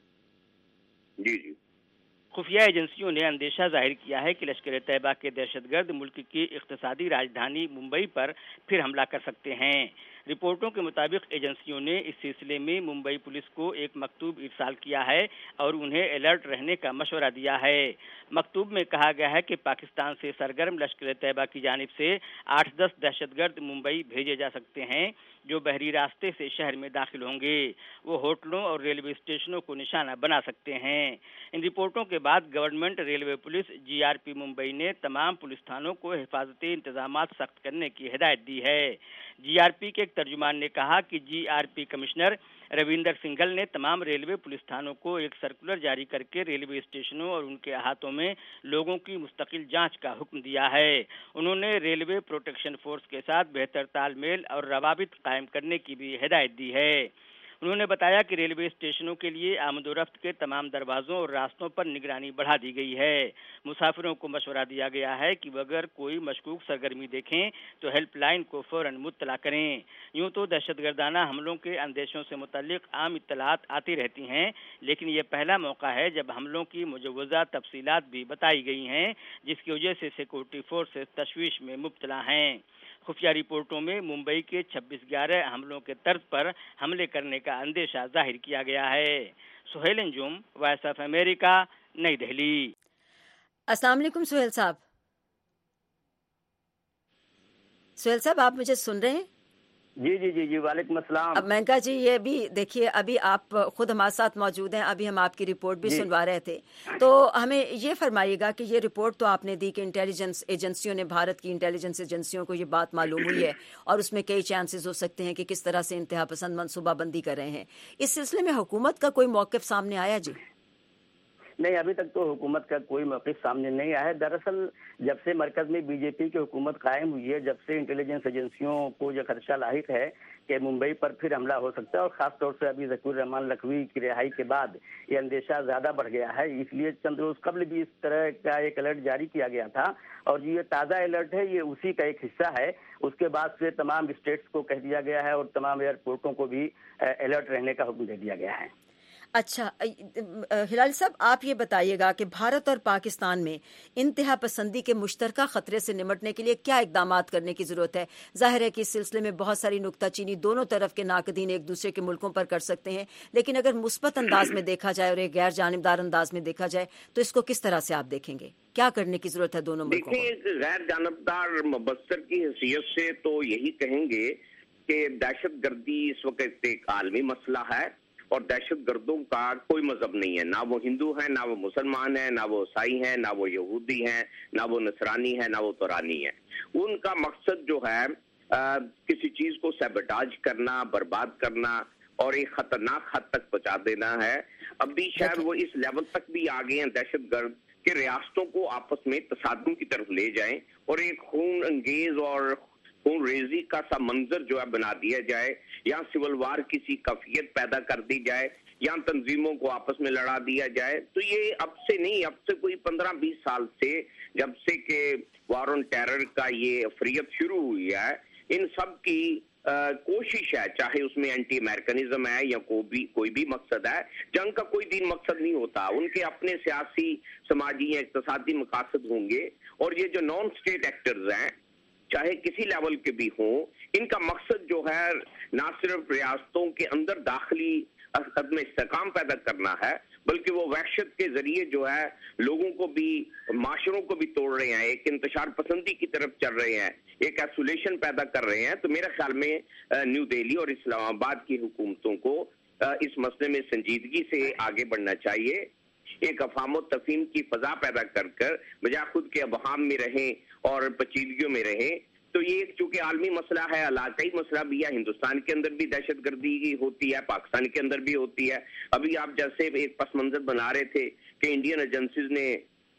جی خفیہ ایجنسیوں نے اندیشہ ظاہر کیا ہے کہ لشکر طیبہ کے دہشت گرد ملک کی اقتصادی راجدھانی ممبئی پر پھر حملہ کر سکتے ہیں. رپورٹوں کے مطابق ایجنسیوں نے اس سلسلے میں ممبئی پولیس کو ایک مکتوب ارسال کیا ہے اور انہیں الرٹ رہنے کا مشورہ دیا ہے. مکتوب میں کہا گیا ہے کہ پاکستان سے سرگرم لشکر طیبہ کی جانب سے 8-10 دہشت گرد ممبئی بھیجے جا سکتے ہیں جو بحری راستے سے شہر میں داخل ہوں گے. وہ ہوٹلوں اور ریلوے اسٹیشنوں کو نشانہ بنا سکتے ہیں. ان رپورٹوں کے بعد government railway police GRP Mumbai نے تمام پولیس تھانوں کو حفاظتی انتظامات سخت کرنے کی ہدایت دی ہے. GRP کے ایک ترجمان نے کہا کہ GRP کمشنر رویندر سنگھل نے تمام ریلوے پولیس تھانوں کو ایک سرکولر جاری کر کے ریلوے اسٹیشنوں اور ان کے احاطوں میں لوگوں کی مستقل جانچ کا حکم دیا ہے. انہوں نے ریلوے پروٹیکشن فورس کے ساتھ بہتر تال میل اور روابط قائم کرنے کی بھی ہدایت دی ہے. انہوں نے بتایا کہ ریلوے اسٹیشنوں کے لیے آمد و رفت کے تمام دروازوں اور راستوں پر نگرانی بڑھا دی گئی ہے. مسافروں کو مشورہ دیا گیا ہے کہ اگر کوئی مشکوک سرگرمی دیکھیں تو ہیلپ لائن کو فوراً مطلع کریں. یوں تو دہشت گردانہ حملوں کے اندیشوں سے متعلق عام اطلاعات آتی رہتی ہیں، لیکن یہ پہلا موقع ہے جب حملوں کی مجوزہ تفصیلات بھی بتائی گئی ہیں، جس کی وجہ سے سیکورٹی فورسز تشویش میں مبتلا ہیں. خفیہ رپورٹوں میں ممبئی کے 26/11 حملوں کے طرز پر حملے کرنے کا اندیشہ ظاہر کیا گیا ہے. Sohail Anjum, voice of America, نئی دہلی. السلام علیکم سہیل صاحب. سہیل صاحب آپ مجھے سن رہے ہیں؟ جی وعلیکم السلام. اب مینکا جی یہ بھی دیکھیے، ابھی آپ خود ہمارے ساتھ موجود ہیں، ابھی ہم آپ کی رپورٹ بھی سنوا رہے تھے، تو ہمیں یہ فرمائیے گا کہ یہ رپورٹ تو آپ نے دی کہ انٹیلیجنس ایجنسیوں نے، بھارت کی انٹیلیجنس ایجنسیوں کو یہ بات معلوم ہوئی ہے اور اس میں کئی چانسز ہو سکتے ہیں کہ کس طرح سے انتہا پسند منصوبہ بندی کر رہے ہیں. اس سلسلے میں حکومت کا کوئی موقف سامنے آیا؟ جی نہیں, ابھی تک تو حکومت کا کوئی موقف سامنے نہیں آیا ہے. دراصل جب سے مرکز میں بی جے پی کی حکومت قائم ہوئی ہے, جب سے انٹیلیجنس ایجنسیوں کو یہ خدشہ لاحق ہے کہ ممبئی پر پھر حملہ ہو سکتا ہے, اور خاص طور سے ابھی ذکیر الرحمان لکھوی کی رہائی کے بعد یہ اندیشہ زیادہ بڑھ گیا ہے. اس لیے چند روز قبل بھی اس طرح کا ایک الرٹ جاری کیا گیا تھا, اور یہ تازہ الرٹ ہے, یہ اسی کا ایک حصہ ہے. اس کے بعد سے تمام اسٹیٹس کو کہہ دیا گیا ہے اور تمام ایئرپورٹوں کو بھی الرٹ رہنے کا حکم دے دیا گیا ہے. اچھا ہلال صاحب, آپ یہ بتائیے گا کہ بھارت اور پاکستان میں انتہا پسندی کے مشترکہ خطرے سے نمٹنے کے لیے کیا اقدامات کرنے کی ضرورت ہے؟ ظاہر ہے کہ اس سلسلے میں بہت ساری نکتہ چینی دونوں طرف کے ناقدین ایک دوسرے کے ملکوں پر کر سکتے ہیں, لیکن اگر مثبت انداز میں دیکھا جائے اور ایک غیر جانبدار انداز میں دیکھا جائے تو اس کو کس طرح سے آپ دیکھیں گے؟ کیا کرنے کی ضرورت ہے دونوں ملکوں کو؟ دیکھیں, غیر جانبدار مبصر کی حیثیت سے تو یہی کہیں گے کہ دہشت گردی اس وقت ایک عالمی مسئلہ ہے, اور دہشت گردوں کا کوئی مذہب نہیں ہے. نہ وہ ہندو ہیں, نہ وہ مسلمان ہیں, نہ وہ عیسائی ہیں, نہ وہ یہودی ہیں, نہ وہ نصرانی ہیں, نہ وہ تورانی ہیں. ان کا مقصد جو ہے کسی چیز کو سیبوٹاج کرنا, برباد کرنا اور ایک خطرناک حد تک پہنچا دینا ہے. اب بھی شاید وہ اس لیول تک بھی آگے ہیں دہشت گرد کہ ریاستوں کو آپس میں تصادم کی طرف لے جائیں اور ایک خون انگیز اور خون ریزی کا سا منظر جو ہے بنا دیا جائے, یا سول وار کسی کیفیت پیدا کر دی جائے, یا تنظیموں کو آپس میں لڑا دیا جائے. تو یہ اب سے نہیں, اب سے کوئی 15-20 سال سے جب سے کہ وار آن ٹیرر کا یہ افریت شروع ہوئی ہے, ان سب کی کوشش ہے, چاہے اس میں اینٹی امریکنزم ہے یا کوئی بھی مقصد ہے. جنگ کا کوئی دین مقصد نہیں ہوتا, ان کے اپنے سیاسی, سماجی یا اقتصادی مقاصد ہوں گے. اور یہ جو نان اسٹیٹ ایکٹرز ہیں, چاہے کسی لیول کے بھی ہوں, ان کا مقصد جو ہے نہ صرف ریاستوں کے اندر داخلی عدم استحکام پیدا کرنا ہے, بلکہ وہ وحشت کے ذریعے جو ہے لوگوں کو بھی, معاشروں کو بھی توڑ رہے ہیں, ایک انتشار پسندی کی طرف چل رہے ہیں, ایک ایسولیشن پیدا کر رہے ہیں. تو میرے خیال میں نیو دہلی اور اسلام آباد کی حکومتوں کو اس مسئلے میں سنجیدگی سے آگے بڑھنا چاہیے. ایک افہام و تفہیم کی فضا پیدا کر بجائے خود کے ابہام میں رہیں اور پیچیدگیوں میں رہیں. تو یہ چونکہ عالمی مسئلہ ہے, علاقائی مسئلہ بھی ہے, ہندوستان کے اندر بھی دہشت گردی ہوتی ہے, پاکستان کے اندر بھی ہوتی ہے. ابھی آپ جیسے ایک پس منظر بنا رہے تھے کہ انڈین ایجنسیز نے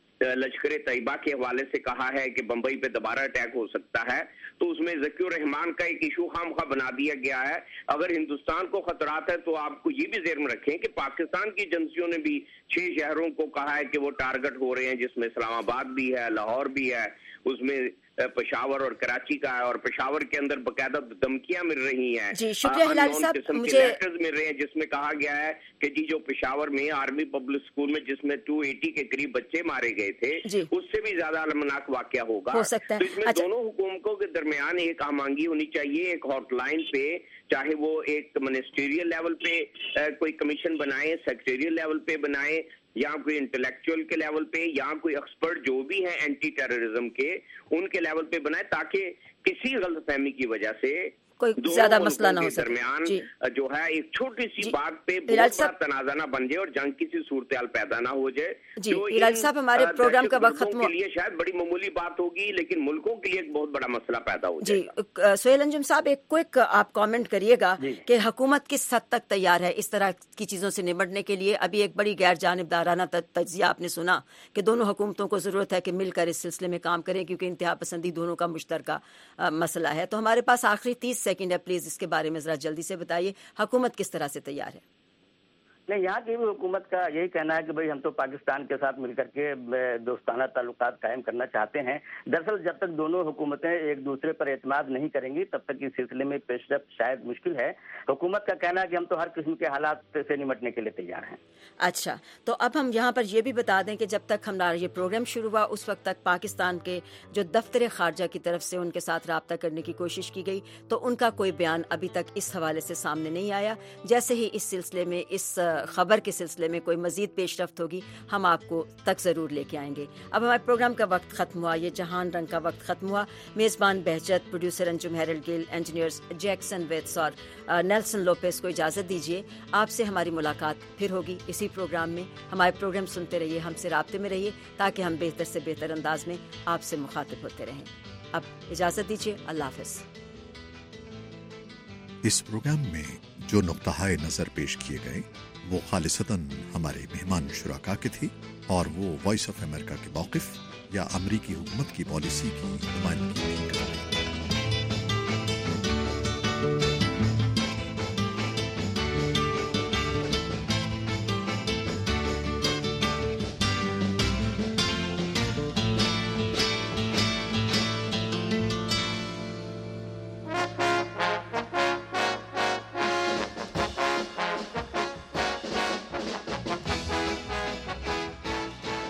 لشکر طیبہ کے حوالے سے کہا ہے کہ بمبئی پہ دوبارہ اٹیک ہو سکتا ہے, تو اس میں ذکی الرحمان کا ایک ایشو خامخواہ بنا دیا گیا ہے. اگر ہندوستان کو خطرات ہے تو آپ کو یہ بھی ذہن میں رکھیں کہ پاکستان کی ایجنسیوں نے بھی 6 شہروں کو کہا ہے کہ وہ ٹارگٹ ہو رہے ہیں, جس میں اسلام آباد بھی ہے, لاہور بھی ہے, اس میں پشاور اور کراچی کا ہے, اور پشاور کے اندر باقاعدہ دھمکیاں مل رہی ہیں. جی شکریہ ہلال صاحب. مجھے لیٹرز مل رہے ہیں جس میں کہا گیا ہے کہ جی جو پشاور میں آرمی پبلک اسکول میں جس میں 280 کے قریب بچے مارے گئے تھے, اس سے بھی زیادہ المناک واقعہ ہوگا. ہو سکتا ہے. تو اس میں دونوں حکومتوں کے درمیان ایک ہم آہنگی ہونی چاہیے, ایک ہاٹ لائن پہ, چاہے وہ ایک منسٹریل لیول پہ کوئی کمیشن بنائے, سیکٹریل لیول پہ بنائے, یا کوئی انٹلیکچوئل کے لیول پہ, یا کوئی ایکسپرٹ جو بھی ہیں اینٹی ٹیررزم کے, ان کے لیول پہ بنائے, تاکہ کسی غلط فہمی کی وجہ سے کوئی زیادہ مسئلہ نہ ہو سکے. درمیان جو ہے ایک چھوٹی سی بات پہ بہت بڑا تنازع نہ بن جائے اور جنگ کی سی صورتحال پیدا نہ ہو جائے. جی ہلال صاحب, ہمارے پروگرام کا وقت ختم ہو, کے لیے شاید بڑی معمولی بات ہوگی, لیکن ملکوں کے لیے ایک بہت بڑا مسئلہ پیدا ہو جائے. جی سہیل انجم صاحب, ایک کوئک آپ کامنٹ کریے گا کہ حکومت کس حد تک تیار ہے اس طرح کی چیزوں سے نمٹنے کے لیے؟ ابھی ایک بڑی غیر جانبدارانہ تجزیہ آپ نے سنا کہ دونوں حکومتوں کو ضرورت ہے کہ مل کر اس سلسلے میں کام کریں, کیونکہ انتہا پسندی دونوں کا مشترکہ مسئلہ ہے. تو ہمارے پاس آخری 30 سیکنڈ ہے, پلیز اس کے بارے میں ذرا جلدی سے بتائیے, حکومت کس طرح سے تیار ہے؟ نہیں, یہاں کی بھی حکومت کا یہی کہنا ہے کہ بھئی ہم تو پاکستان کے ساتھ مل کر کے دوستانہ تعلقات قائم کرنا چاہتے ہیں. دراصل جب تک دونوں حکومتیں ایک دوسرے پر اعتماد نہیں کریں گی تب تک اس سلسلے میں پیش رفت شاید مشکل ہے. حکومت کا کہنا ہے کہ ہم تو ہر قسم کے حالات سے نمٹنے کے لیے تیار ہیں. اچھا, تو اب ہم یہاں پر یہ بھی بتا دیں کہ جب تک ہمارا یہ پروگرام شروع ہوا اس وقت تک پاکستان کے جو دفتر خارجہ کی طرف سے ان کے ساتھ رابطہ کرنے کی کوشش کی گئی, تو ان کا کوئی بیان ابھی تک اس حوالے سے سامنے نہیں آیا. جیسے ہی اس سلسلے میں, اس خبر کے سلسلے میں کوئی مزید پیش رفت ہوگی ہم آپ کو تک ضرور لے کے آئیں گے. اب ہمارے پروگرام کا وقت ختم ہوا, یہ جہان رنگ کا وقت ختم ہوا. میزبان Bahjat, producer Anjum Hiral Gill, engineers Jackson ویتس اور نیلسن لوپیز کو اجازت دیجیے. آپ سے ہماری ملاقات پھر ہوگی اسی پروگرام میں. ہمارے پروگرام سنتے رہیے, ہم سے رابطے میں رہیے تاکہ ہم بہتر سے بہتر انداز میں آپ سے مخاطب ہوتے رہیں. اب اجازت دیجیے, اللہ حافظ. اس پروگرام میں جو نقطۂ نظر پیش کیے گئے وہ खालिसतन हमारे मेहमान शुराका के थे और वो वॉइस ऑफ अमेरिका के मौक़िफ़ या अमरीकी हुकूमत की पॉलिसी की नुमाइंदगी नहीं करते।